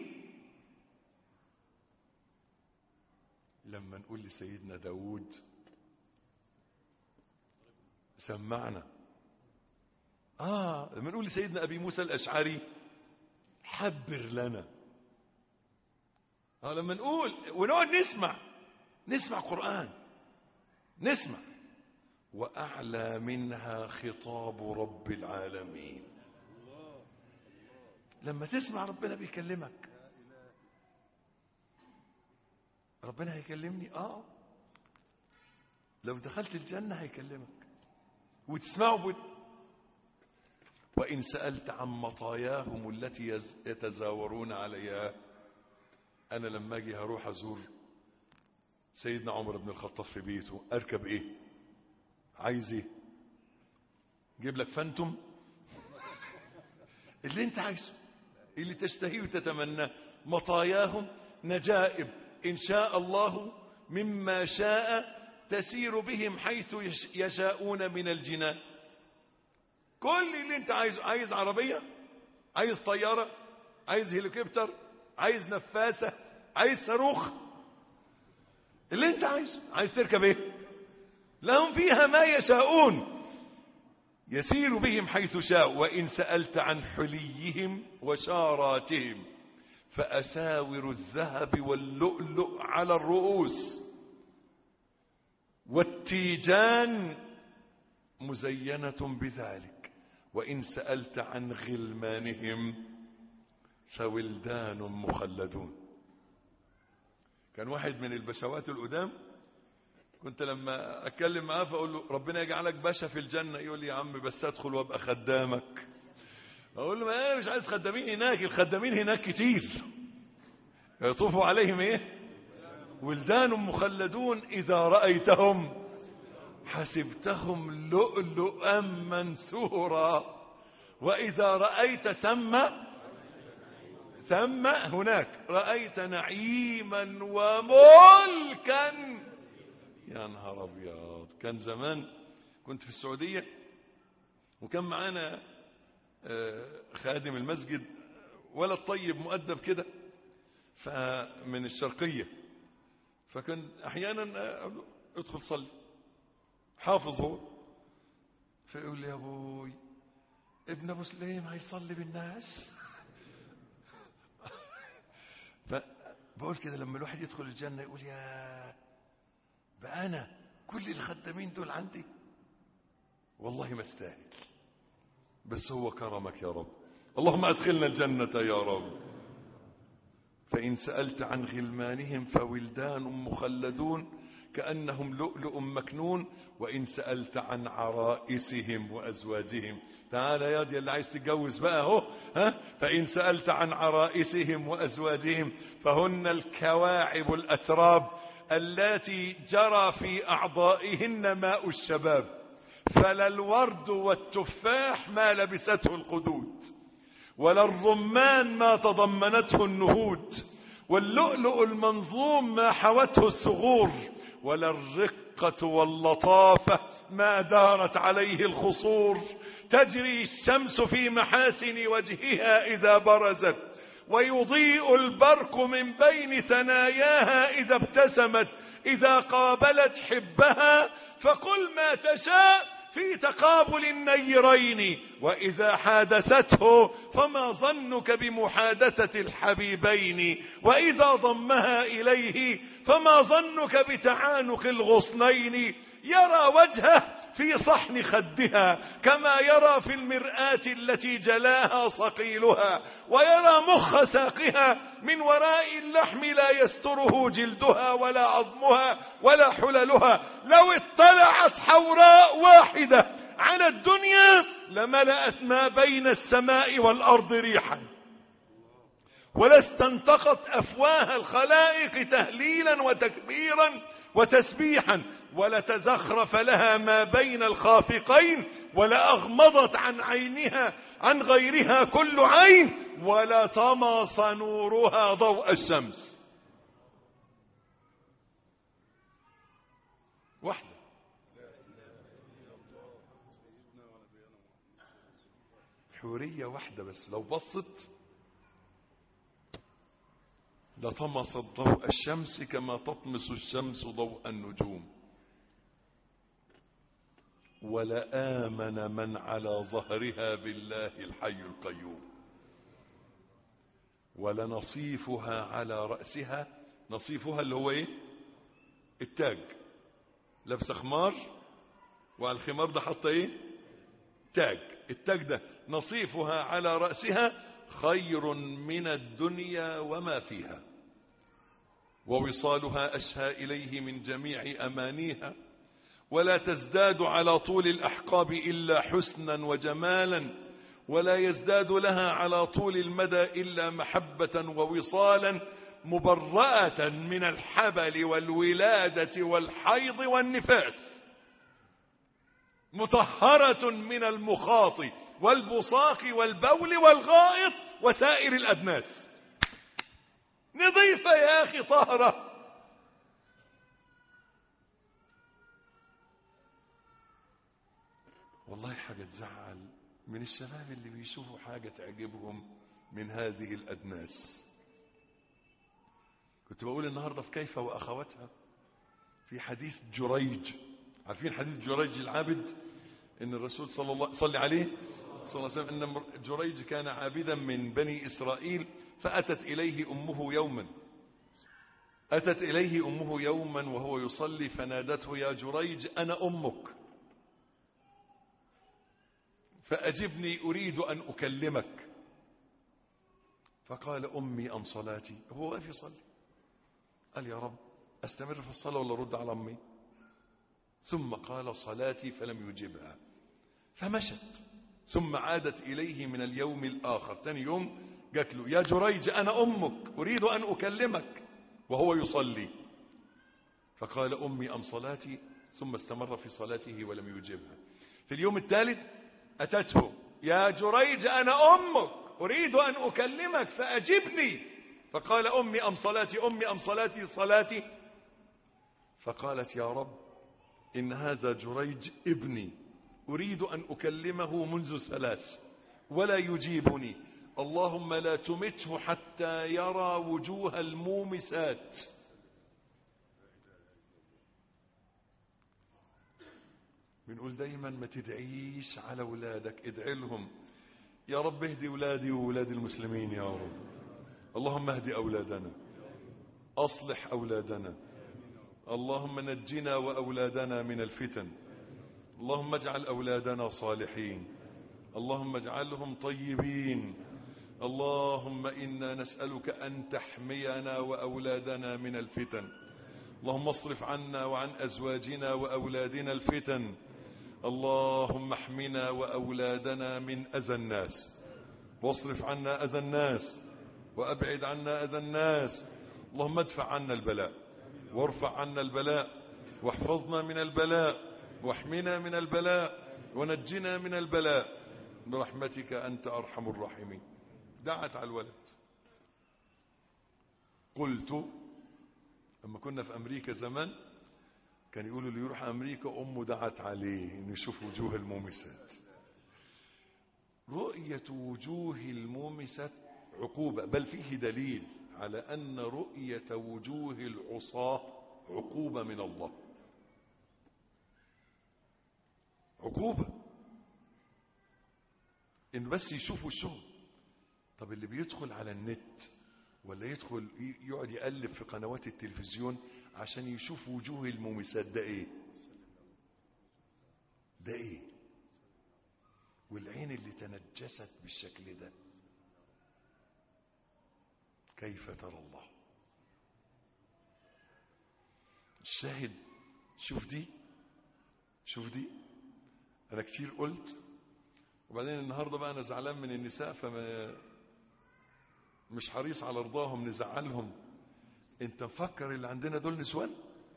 لما نقول لسيدنا داود سمعنا، آه لما نقول لسيدنا أبي موسى الأشعري حبر لنا، آه لما نقول ونقعد نسمع نسمع قرآن، نسمع وأعلى منها خطاب رب العالمين. لما تسمع ربنا بيكلمك، ربنا هيكلمني اه لو دخلت الجنة هيكلمك وتسمعه بود. وإن سألت عن مطاياهم التي يتزاورون عليها. أنا لما أجي هروح أزور سيدنا عمر بن الخطاب في بيته، أركب إيه؟ عايز إيه؟ جيب لك فانتوم اللي أنت عايزه، اللي تشتهيه وتتمناه. مطاياهم نجائب إن شاء الله مما شاء تسير بهم حيث يشاءون من الجنان. كل اللي انت عايزه، عايز عربية، عايز طيارة، عايز هليكوبتر، عايز نفاثة، عايز صاروخ، اللي انت عايزه. عايز تركب ايه؟ لهم فيها ما يشاءون يسير بهم حيث شاء. وإن سألت عن حليهم وشاراتهم فأساور الذهب واللؤلؤ على الرؤوس والتيجان مزينة بذلك. وإن سألت عن غلمانهم فولدان مخلدون. كان واحد من البشوات القدام كنت لما أتكلم معاه فأقول له ربنا يجعلك باشا في الجنة، يقول لي يا عم بس أدخل وأبقى خدامك. أقول له ما أنا مش عايز خدامين هناك، الخدامين هناك كتير يطوفوا عليهم إيه؟ ولدان مخلدون إذا رأيتهم حسبتهم لؤلؤا منثورا وإذا رأيت ثم ثم هناك رأيت نعيما وملكا. يا نهار أبيض. كان زمان كنت في السعودية وكان معانا خادم المسجد ولد طيب مؤدب كده فمن الشرقية، فكان أحيانا أقول له ادخل صلي، حافظ هو، فيقول لي يا أبوي ابن أبو سليم هيصلي بالناس. فبقول كده لما الواحد يدخل الجنة يقول يا بقى أنا كل الخدامين دول عندي، والله ما استاهل، بس هو كرمك يا رب. اللهم أدخلنا الجنة يا رب. فإن سألت عن غلمانهم فولدان مخلدون كأنهم لؤلؤ مكنون. وإن سألت عن عرائسهم وأزواجهم، تعال يا دي اللي عايز تتجوز بقى اهو، ها. فإن سألت عن عرائسهم وأزواجهم فهن الكواعب الأتراب التي جرى في أعضائهن ماء الشباب، فلا الورد والتفاح ما لبسته القدود، ولا الرمان ما تضمنته النهود، واللؤلؤ المنظوم ما حوته الثغور، ولا الرقة واللطافة ما دارت عليه الخصور. تجري الشمس في محاسن وجهها إذا برزت، ويضيء البرق من بين ثناياها إذا ابتسمت. إذا قابلت حبها فقل ما تشاء في تقابل النيرين، وإذا حادثته فما ظنك بمحادثة الحبيبين، وإذا ضمها إليه فما ظنك بتعانق الغصنين. يرى وجهه في صحن خدها كما يرى في المرآة التي جلاها صقيلها، ويرى مخ ساقها من وراء اللحم لا يستره جلدها ولا عظمها ولا حللها. لو اطلعت حوراء واحدة على الدنيا لملأت ما بين السماء والأرض ريحا، ولا استنطقت أفواه الخلائق تهليلا وتكبيرا وتسبيحا، ولا تزخرف لها ما بين الخافقين، ولا أغمضت عن عينها عن غيرها كل عين، ولا طمس نورها ضوء الشمس. واحدة حورية واحدة بس لو بصت لطمست ضوء الشمس كما تطمس الشمس ضوء النجوم. ولآمن من على ظهرها بالله الحي القيوم. ولنصيفها على رأسها، نصيفها اللي هو ايه؟ التاج، لابسه خمار وعلى الخمار ده حط ايه؟ تاج. التاج ده نصيفها على رأسها خير من الدنيا وما فيها، ووصالها أشهى إليه من جميع أمانيها، ولا تزداد على طول الأحقاب إلا حسنا وجمالا، ولا يزداد لها على طول المدى إلا محبة ووصالا، مبرأة من الحبل والولادة والحيض والنفاس، مطهرة من المخاط والبصاق والبول والغائط وسائر الأدناس. نظيفة يا أخي، طهرة. والله حاجة تزعل من الشباب اللي بيشوفوا حاجة تعجبهم من هذه الأدناس. كنت بقول النهاردة في كيف وأخواتها في حديث جريج. عارفين حديث جريج العابد؟ إن الرسول صلى الله صلى عليه صلى الله عليه وسلم إن جريج كان عابدا من بني إسرائيل، فأتت إليه أمه يوما أتت إليه أمه يوما وهو يصلي، فنادته: يا جريج أنا أمك فأجبني أريد أن أكلمك. فقال: أمي أم صلاتي؟ هو واقف يصلي، قال: يا رب أستمر في الصلاة ولا أرد على أمي؟ ثم قال: صلاتي، فلم يجبها، فمشت. ثم عادت إليه من اليوم الآخر، ثاني يوم قالت له: يا جريج أنا أمك أريد أن أكلمك، وهو يصلي. فقال: أمي أم صلاتي؟ ثم استمر في صلاته ولم يجبها. في اليوم الثالث أتته: يا جريج أنا أمك أريد أن أكلمك فأجبني. فقال: أمي أم صلاتي؟ أمي أم صلاتي؟ صلاتي. فقالت: يا رب إن هذا جريج ابني أريد أن أكلمه منذ ثلاث ولا يجيبني، اللهم لا تمته حتى يرى وجوه المومسات. بنقول دايما ما تدعيش على أولادك، ادعي لهم: يا رب اهدي أولادي وأولاد المسلمين يا رب. اللهم اهدي أولادنا، أصلح أولادنا، اللهم نجنا وأولادنا من الفتن، اللهم اجعل أولادنا صالحين، اللهم اجعلهم طيبين، اللهم إنا نسألك أن تحمينا وأولادنا من الفتن، اللهم اصرف عنا وعن أزواجنا وأولادنا الفتن، اللهم احمنا وأولادنا من أذى الناس، واصرف عنا أذى الناس، وأبعد عنا أذى الناس، اللهم ادفع عنا البلاء، وارفع عنا البلاء، واحفظنا من البلاء، واحمنا من البلاء، ونجنا من البلاء برحمتك أنت أرحم الراحمين. دعت على الولد. قلت لما كنا في أمريكا زمان كان يقولوا اللي يروح أمريكا أمه دعت عليه إنه يشوف وجوه المومسات. رؤية وجوه المومسات عقوبة، بل فيه دليل على أن رؤية وجوه العصاة عقوبة من الله، عقوبة إن بس يشوفوا الشغل. طب اللي بيدخل على النت ولا يدخل يقعد يقلب في قنوات التلفزيون عشان يشوف وجوه المومسات، ده ايه؟ ده ايه؟ والعين اللي تنجست بالشكل ده كيف ترى الله؟ الشاهد شوف دي، شوف دي. انا كتير قلت، وبعدين النهارده بقى انا زعلان من النساء فما مش حريص على رضاهم، نزعلهم. انت مفكر اللي عندنا دول نسوان؟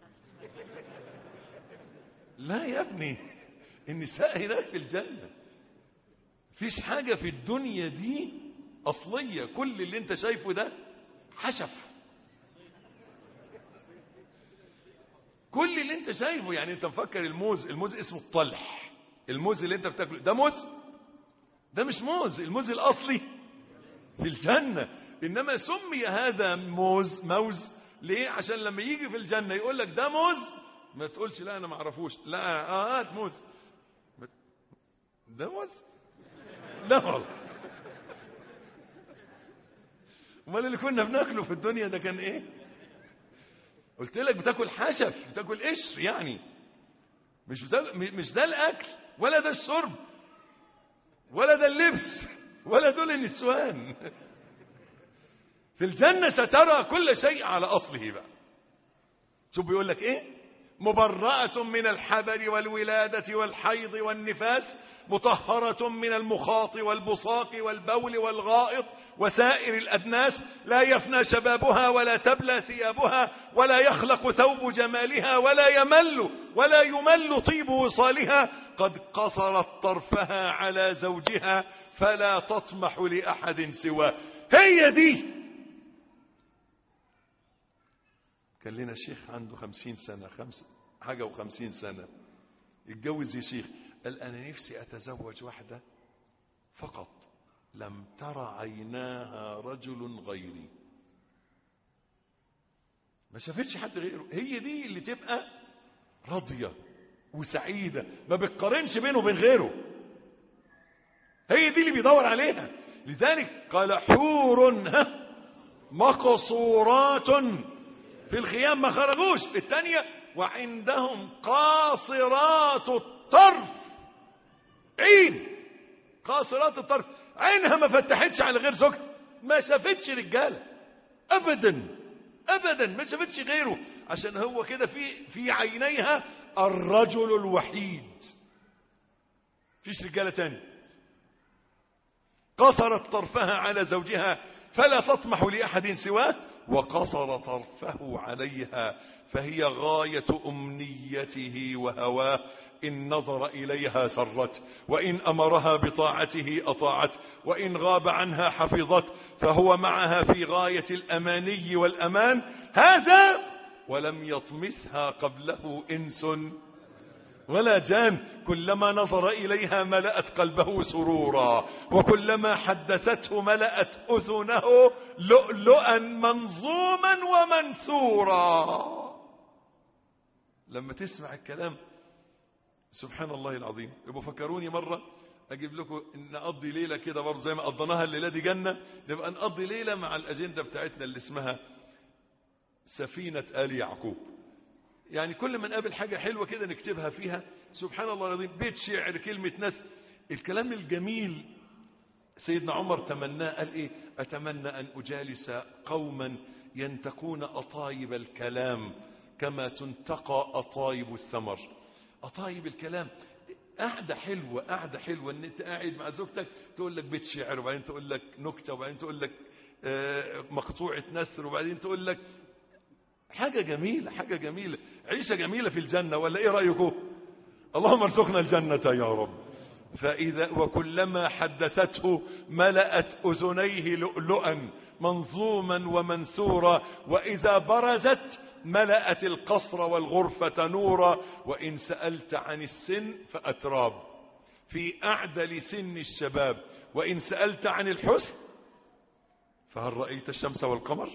لا يا ابني، النساء هناك في الجنة. مفيش حاجة في الدنيا دي أصلية، كل اللي انت شايفه ده حشف. كل اللي انت شايفه، يعني انت مفكر الموز الموز اسمه الطلح، الموز اللي انت بتاكله ده موز؟ ده مش موز، الموز الأصلي في الجنة. إنما سمي هذا موز موز ليه؟ عشان لما يجي في الجنة يقول لك ده موز، ما تقولش لا أنا ما اعرفوش، لا آه هات موز، ده موز؟ لا والله. امال اللي كنا بناكله في الدنيا ده كان ايه؟ قلت لك بتاكل حشف، بتاكل قشر يعني. مش ده مش ده الاكل ولا ده الشرب ولا ده اللبس ولا دول النسوان. في الجنة سترى كل شيء على اصله بقى. شوف بيقول لك ايه؟ مبرأة من الحبل والولادة والحيض والنفاس، مطهرة من المخاط والبصاق والبول والغائط وسائر الأدناس، لا يفنى شبابها ولا تبلى ثيابها ولا يخلق ثوب جمالها ولا يمل ولا يمل طيب وصالها، قد قصرت طرفها على زوجها فلا تطمح لأحد سواه. هي دي. كان لنا شيخ عنده خمسين سنة، خمس حاجة وخمسين سنة، يتجوز يا شيخ، قال أنا نفسي أتزوج واحدة فقط لم ترى عيناها رجل غيري. ما شافتش حد غيره. هي دي اللي تبقى راضية وسعيدة، ما بتقارنش بينه وبين غيره. هي دي اللي بيدور عليها. لذلك قال حور مقصورات في الخيام، ما خرجوش. الثانية وعندهم قاصرات الطرف، عين قاصرات الطرف، عينها ما فتحتش على غير زوجها، ما شافتش رجاله ابدا ابدا، ما شافتش غيره، عشان هو كده في في عينيها الرجل الوحيد، فيش رجاله تاني. قصرت طرفها على زوجها فلا تطمح لأحد سواه، وقصر طرفه عليها فهي غاية أمنيته وهواه، إن نظر إليها سرت، وإن أمرها بطاعته أطاعت، وإن غاب عنها حفظت، فهو معها في غاية الأماني والأمان. هذا ولم يطمسها قبله إنس ولا جان، كلما نظر إليها ملأت قلبه سرورا، وكلما حدثته ملأت أذنه لؤلؤا منظوما ومنثورا. لما تسمع الكلام سبحان الله العظيم. يبقوا فكروني مرة أجيب لكم نقضي ليلة كده برضه زي ما قضيناها الليلة دي جنة، نبقى نقضي ليلة مع الأجندة بتاعتنا اللي اسمها سفينة آل يعقوب. يعني كل ما نقابل حاجة حلوة كده نكتبها فيها. سبحان الله العظيم، بيت شعر، كلمة نثر، الكلام الجميل سيدنا عمر تمناه، قال ايه؟ أتمنى أن أجالس قوما ينتقون أطايب الكلام كما تنتقى أطايب الثمر. أطايب الكلام قعدة حلوة، قعدة حلوة ان انت قاعد مع زوجتك تقول لك بيت شعر، وبعدين تقول لك نكتة، وبعدين تقول لك مقطوعة نثر، وبعدين تقول لك حاجة جميلة، حاجة جميلة، عيشة جميلة في الجنة. ولا ايه رأيكم؟ اللهم ارزقنا الجنة يا رب. فإذا وكلما حدثته ملأت أذنيه لؤلؤا منظوما ومنثورا، وإذا برزت ملأت القصر والغرفة نورا، وإن سألت عن السن فأتراب في أعدل سن الشباب، وإن سألت عن الحسن فهل رأيت الشمس والقمر،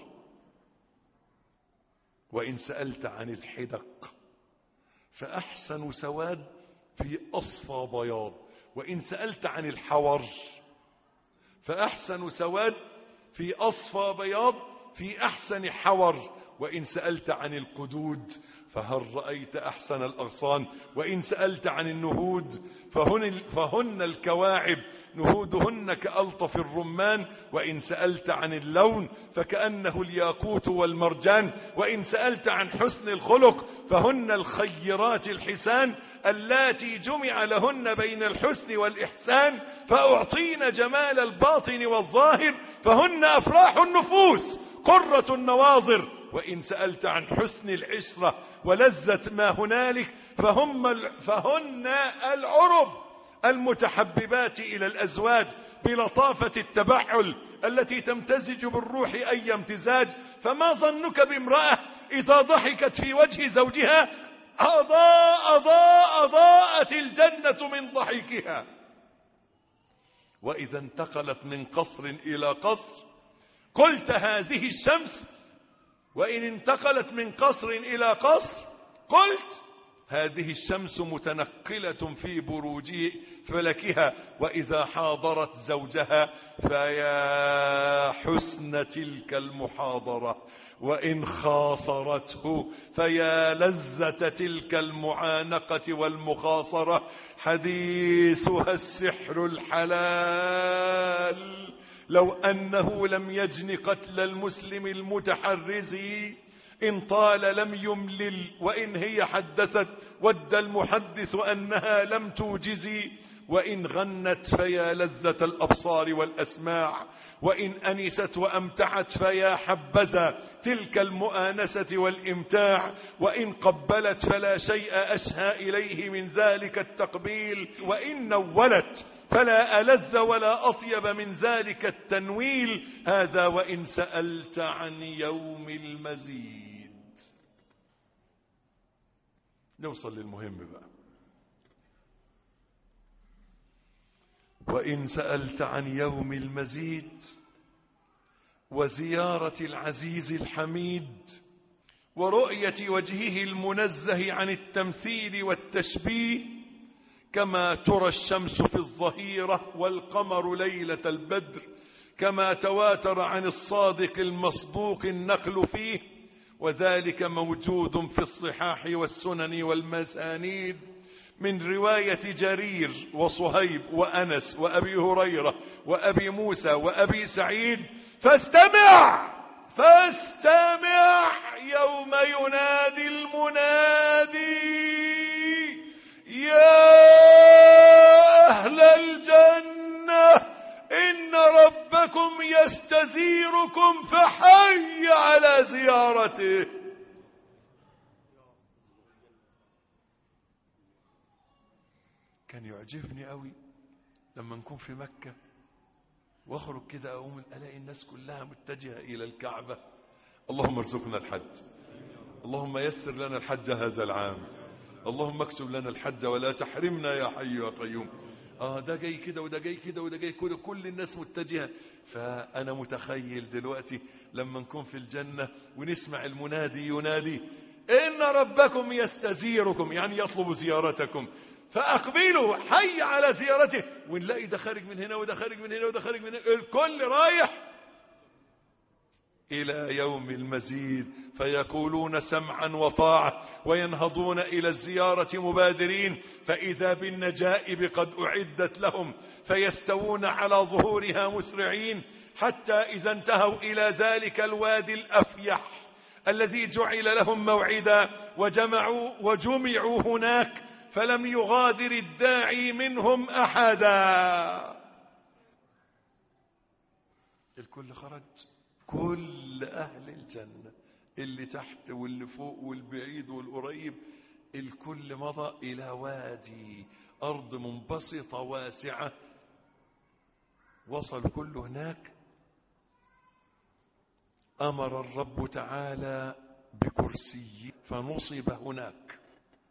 وإن سألت عن الحدق فأحسن سواد في أصفى بياض، وإن سألت عن الحور فأحسن سواد في أصفى بياض في أحسن حور، وإن سألت عن القدود فهل رأيت أحسن الأغصان، وإن سألت عن النهود فهن, فهن الكواعب نهودهن كألطف الرمان، وإن سألت عن اللون فكأنه الياقوت والمرجان، وإن سألت عن حسن الخلق فهن الخيرات الحسان اللاتي جمع لهن بين الحسن والإحسان، فأعطين جمال الباطن والظاهر فهن أفراح النفوس قرة النواظر، وإن سألت عن حسن العشرة ولذة ما هنالك فهم فهن العرب المتحببات إلى الأزواج بلطافة التبعل التي تمتزج بالروح أي امتزاج. فما ظنك بامرأة إذا ضحكت في وجه زوجها أضاء أضاء أضاءت الجنة من ضحكها، وإذا انتقلت من قصر إلى قصر قلت هذه الشمس، وإن انتقلت من قصر إلى قصر قلت هذه الشمس متنقلة في بروج فلكها، وإذا حاضرت زوجها فيا حسن تلك المحاضرة، وإن خاصرته فيا لذة تلك المعانقة والمخاصرة. حديثها السحر الحلال، لو أنه لم يجن قتل المسلم المتحرز، إن طال لم يملل، وإن هي حدثت ود المحدث أنها لم توجزي، وإن غنت فيا لذة الأبصار والأسماع، وإن أنست وأمتعت فيا حبذا تلك المؤانسة والإمتاع، وإن قبلت فلا شيء أشهى إليه من ذلك التقبيل، وإن نولت فلا ألذ ولا أطيب من ذلك التنويل. هذا وإن سألت عن يوم المزيد. نوصل للمهم بقى. وإن سألت عن يوم المزيد وزيارة العزيز الحميد ورؤية وجهه المنزه عن التمثيل والتشبيه، كما ترى الشمس في الظهيرة والقمر ليلة البدر، كما تواتر عن الصادق المصدوق النقل فيه، وذلك موجود في الصحاح والسنن والمسانيد من رواية جرير وصهيب وأنس وأبي هريرة وأبي موسى وأبي سعيد. فاستمع فاستمع يوم ينادي المنادي يا أهل الجنة إن ربكم يستزيركم فحي على زيارته. كان يعجبني قوي لما نكون في مكة واخرج كده اقوم الاقي الناس كلها متجهة الى الكعبة. اللهم ارزقنا الحج، اللهم يسر لنا الحج هذا العام، اللهم اكتب لنا الحج ولا تحرمنا يا حي يا قيوم. اه ده جاي كده وده جاي كده وده جاي كده، كل الناس متجهة. فانا متخيل دلوقتي لما نكون في الجنة ونسمع المنادي ينادي ان ربكم يستزيركم، يعني يطلب زيارتكم، فأقبلوا حي على زيارته، ونلاقي ده خارج من هنا وده خارج من هنا وده خارج من هنا، الكل رايح إلى يوم المزيد. فيقولون سمعا وطاعة وينهضون إلى الزيارة مبادرين، فإذا بالنجائب قد أعدت لهم فيستوون على ظهورها مسرعين، حتى إذا انتهوا إلى ذلك الوادي الأفيح الذي جعل لهم موعدا وجمعوا وجمعوا هناك فلم يغادر الداعي منهم أحدا. الكل خرج، كل أهل الجنة اللي تحت واللي فوق والبعيد والقريب، الكل مضى إلى وادي أرض منبسطة واسعة. وصل كل هناك. أمر الرب تعالى بكرسي فنصب هناك،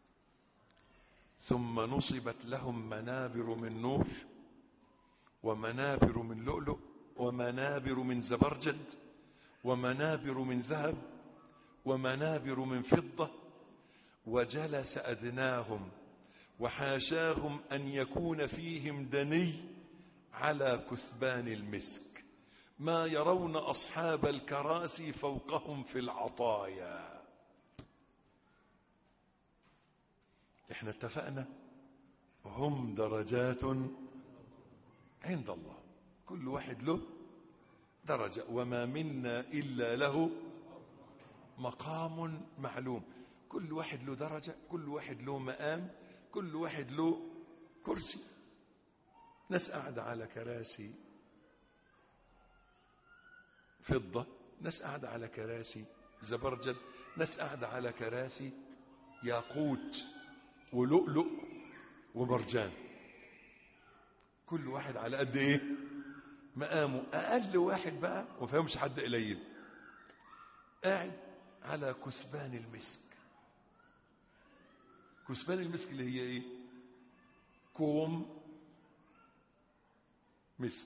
ثم نصبت لهم منابر من نور ومنابر من لؤلؤ ومنابر من زبرجد ومنابر من ذهب ومنابر من فضة، وجلس أدناهم وحاشاهم أن يكون فيهم دني على كثبان المسك، ما يرون أصحاب الكراسي فوقهم في العطايا. احنا اتفقنا هم درجات عند الله، كل واحد له درجة، وما منا إلا له مقام معلوم. كل واحد له درجة، كل واحد له مقام، كل واحد له كرسي. ناس قاعدة على كراسي فضة، ناس قاعدة على كراسي زبرجد، ناس قاعدة على كراسي ياقوت ولؤلؤ ومرجان. كل واحد على قد ايه مقامه. اقل واحد بقى وفهمش حد قليل قاعد على كثبان المسك. كثبان المسك اللي هي ايه؟ كوم مسك،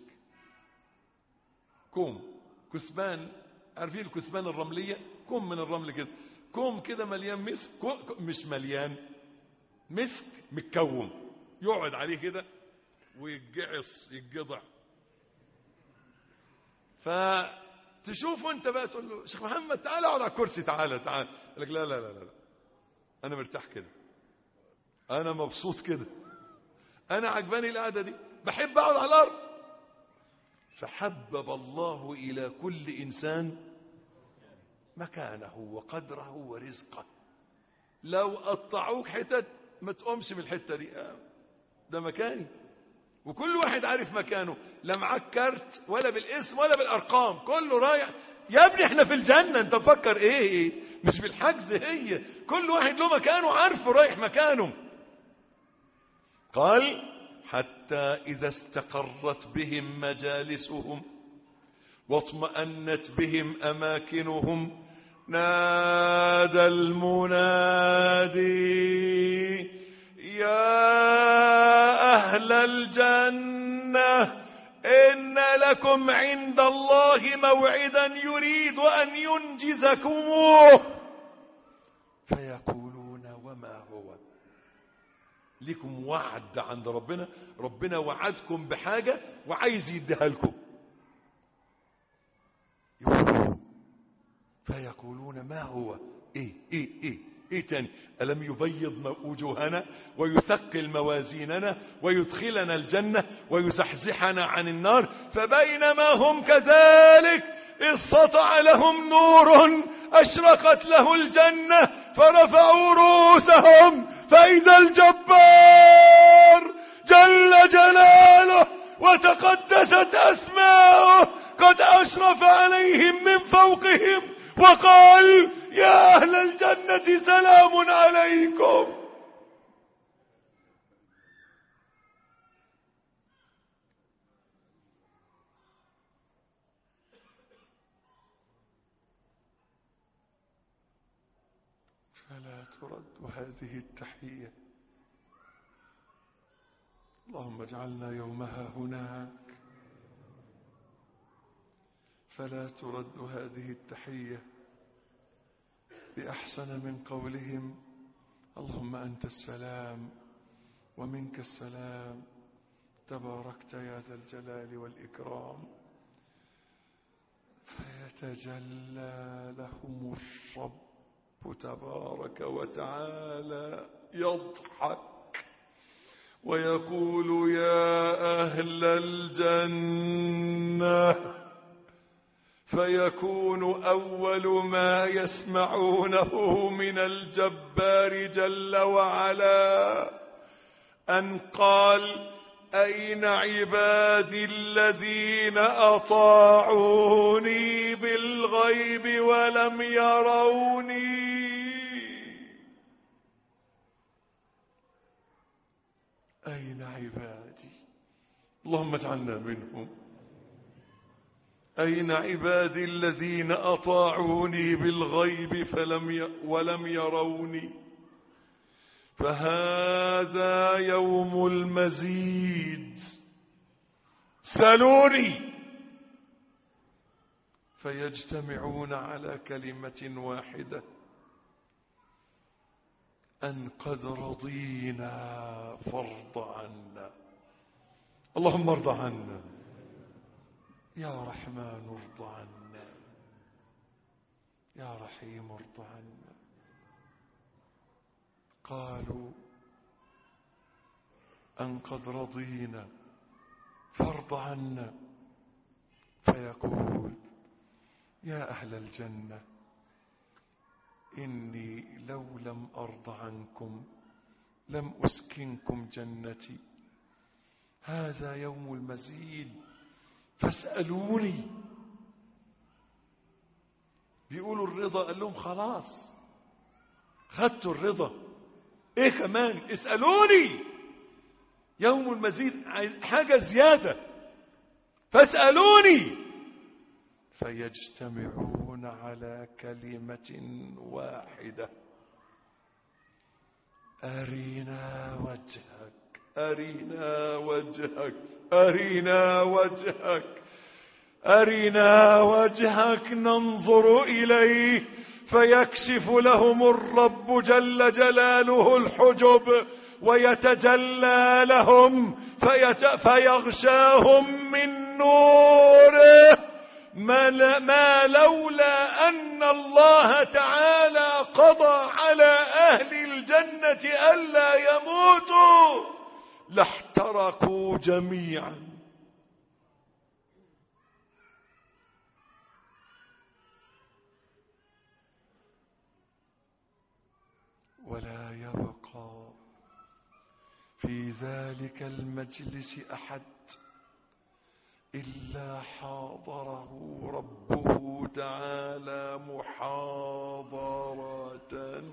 كوم كثبان. عارفين الكثبان الرملية؟ كوم من الرمل كده، كوم كده مليان مسك، مش مليان مسك، متكوم، يقعد عليه كده ويتجعص يتجضع. تشوفه انت بقى تقول له شيخ محمد تعالى اقعد على الكرسي، تعالى تعالى، يقول لك لا لا لا لا انا مرتاح كده، انا مبسوط كده، انا عجباني القعده دي، بحب اقعد على الارض. فحبب الله الى كل انسان مكانه وقدره ورزقه. لو قطعوك حتت ما تقومش من الحته دي، ده مكاني، وكل واحد عارف مكانه، لا معاك كارت ولا بالاسم ولا بالارقام، كله رايح. يا ابني احنا في الجنه، انت مفكر ايه ايه مش بالحجز، هي كل واحد له مكانه عارفه رايح مكانه. قال حتى اذا استقرت بهم مجالسهم واطمأنت بهم اماكنهم نادى المنادي يا أهل الجنة إن لكم عند الله موعدا يريد أن ينجزكموه. فيقولون وما هو؟ لكم وعد عند ربنا، ربنا وعدكم بحاجة وعايز يديها لكم. فيقولون ما هو؟ ايه ايه ايه ايه تاني؟ ألم يبيض وجوهنا ويثقل موازيننا ويدخلنا الجنة ويزحزحنا عن النار؟ فبينما هم كذلك إذ سطع لهم نور أشرقت له الجنة فرفعوا رؤوسهم فإذا الجبار جل جلاله وتقدست أسماؤه قد أشرف عليهم من فوقهم وقال يا أهل الجنة سلام عليكم. فلا ترد هذه التحية. اللهم اجعلنا يومها هناك. فلا ترد هذه التحية بأحسن من قولهم اللهم أنت السلام ومنك السلام تباركت يا ذا الجلال والإكرام. فيتجلى لهم الرب تبارك وتعالى يضحك ويقول يا أهل الجنة، فيكون أول ما يسمعونه من الجبار جل وعلا أن قال أين عبادي الذين أطاعوني بالغيب ولم يروني؟ أين عبادي؟ اللهم اجعلنا منهم. أين عبادي الذين أطاعوني بالغيب فلم ي... ولم يروني؟ فهذا يوم المزيد. سلوني. فيجتمعون على كلمة واحدة أن قد رضينا فارض عنا. اللهم ارض عنا يا رحمن، ارض عنا يا رحيم، ارض عنا. قالوا أن قد رضينا فارض عنا. فيقول يا أهل الجنة إني لو لم أرض عنكم لم أسكنكم جنتي. هذا يوم المزيد فاسألوني. بيقولوا الرضا، قال لهم خلاص خدتوا الرضا، ايه كمان؟ اسألوني. يوم المزيد، حاجة زيادة، فاسألوني. فيجتمعون على كلمة واحدة أرينا وجهك أرينا وجهك أرينا وجهك أرينا وجهك ننظر إليه. فيكشف لهم الرب جل جلاله الحجب ويتجلى لهم فيت... فيغشاهم من نوره ما, ما لولا أن الله تعالى قضى على أهل الجنة ألا يموتوا لاحترقوا جميعا. ولا يبقى في ذلك المجلس أحد إلا حاضره ربه تعالى محاضرة.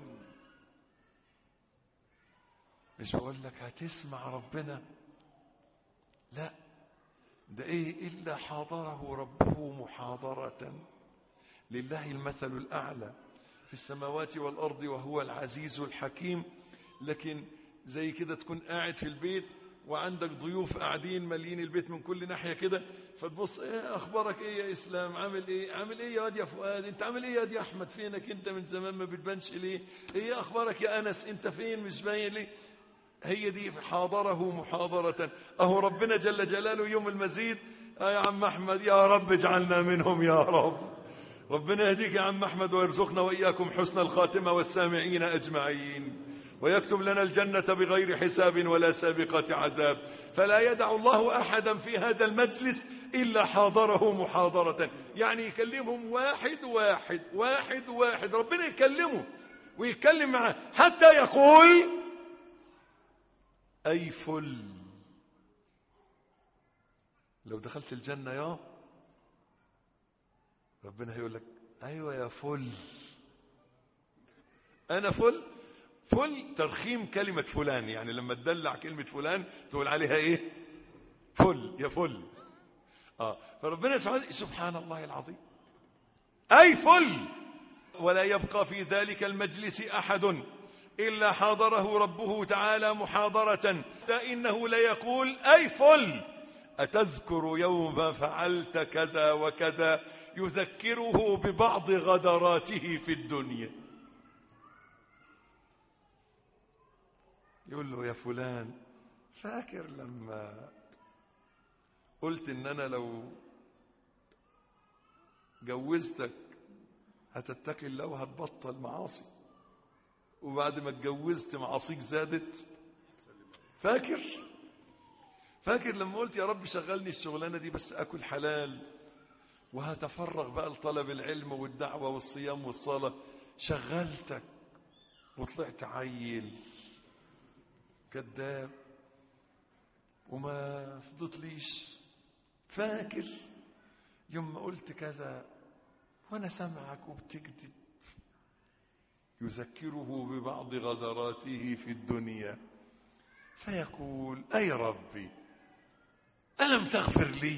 مش بقول لك هتسمع ربنا، لا، ده ايه إلا حاضره ربه محاضرة. لله المثل الأعلى في السماوات والأرض وهو العزيز الحكيم. لكن زي كده تكون قاعد في البيت وعندك ضيوف قاعدين مالين البيت من كل ناحية كده، فتبص ايه اخبارك ايه يا اسلام، عامل ايه عامل ايه يا واد يا فؤاد، انت عامل ايه يا واد يا احمد، فينك انت من زمان ما بتبانش ليه، ايه اخبارك يا انس انت فين مش باين ليه. هي دي حاضره محاضرة. اهو ربنا جل جلاله يوم المزيد يا عم احمد يا رب اجعلنا منهم يا رب. ربنا يهديك يا عم احمد ويرزقنا واياكم حسن الخاتمة والسامعين اجمعين، ويكتب لنا الجنة بغير حساب ولا سابقة عذاب. فلا يدع الله أحدا في هذا المجلس إلا حاضره محاضرة، يعني يكلمهم واحد واحد واحد واحد، ربنا يكلمه ويتكلم معه حتى يقول أي فل. لو دخلت الجنة يا ربنا هيقول لك أيوة يا فل، أنا فل. فل ترخيم كلمة فلان، يعني لما تدلع كلمة فلان تقول عليها ايه؟ فل، يا فل. اه فربنا سبحان الله العظيم اي فل. ولا يبقى في ذلك المجلس احد الا حاضره ربه تعالى محاضرة، فانه ليقول اي فل اتذكر يوم فعلت كذا وكذا، يذكره ببعض غدراته في الدنيا. يقول له يا فلان فاكر لما قلت ان انا لو جوزتك هتتقي الله وهتبطل معاصي، وبعد ما اتجوزت معاصيك زادت؟ فاكر فاكر لما قلت يا رب شغلني الشغلانة دي بس اكل حلال وهتفرغ بقى لطلب العلم والدعوة والصيام والصلاة، شغلتك وطلعت عيل كذاب وما فضلتليش. فاكر يوم ما قلت كذا وانا سامعك وبتكذب؟ يذكره ببعض غدراته في الدنيا فيقول اي ربي ألم تغفر لي؟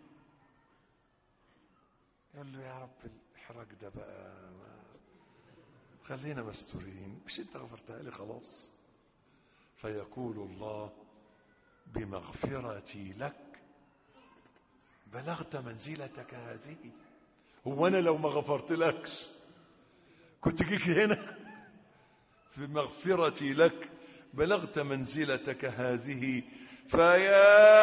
يقول له يا رب الحرج ده بقى خلينا مستورين، مش انت غفرتها لي خلاص. فيقول الله بمغفرتي لك بلغت منزلتك هذه. هو أنا لو ما غفرت لكش كنت جيك هنا؟ في مغفرتي لك بلغت منزلتك هذه. فيا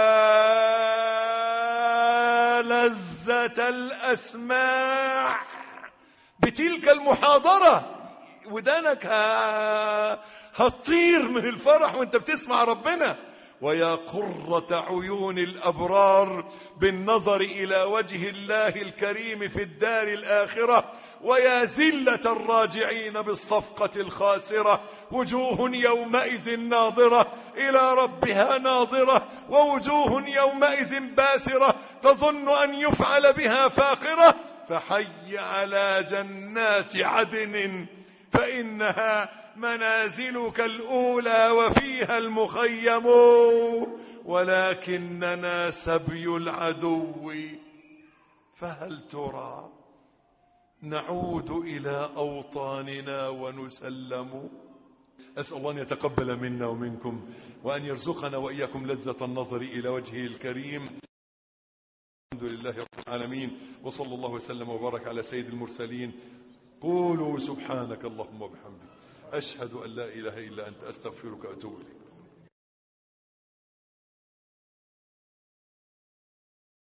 لذة الأسماع بتلك المحاضرة، ودانك هتطير من الفرح وانت بتسمع ربنا. ويا قرة عيون الأبرار بالنظر إلى وجه الله الكريم في الدار الآخرة، ويا ذلة الراجعين بالصفقة الخاسرة، وجوه يومئذ ناظرة إلى ربها ناظرة، ووجوه يومئذ باسرة تظن أن يفعل بها فاقرة. فحي على جنات عدن فإنها منازلك الأولى وفيها المخيم، ولكننا سبي العدو، فهل ترى نعود إلى أوطاننا ونسلم؟ أسأل الله أن يتقبل منا ومنكم، وأن يرزقنا وإياكم لذة النظر إلى وجهه الكريم. الحمد لله رب العالمين، وصلى الله وسلم وبارك على سيد المرسلين. قولوا سبحانك اللهم وبحمدك أشهد أن لا إله إلا أنت أستغفرك وأتوب إليك.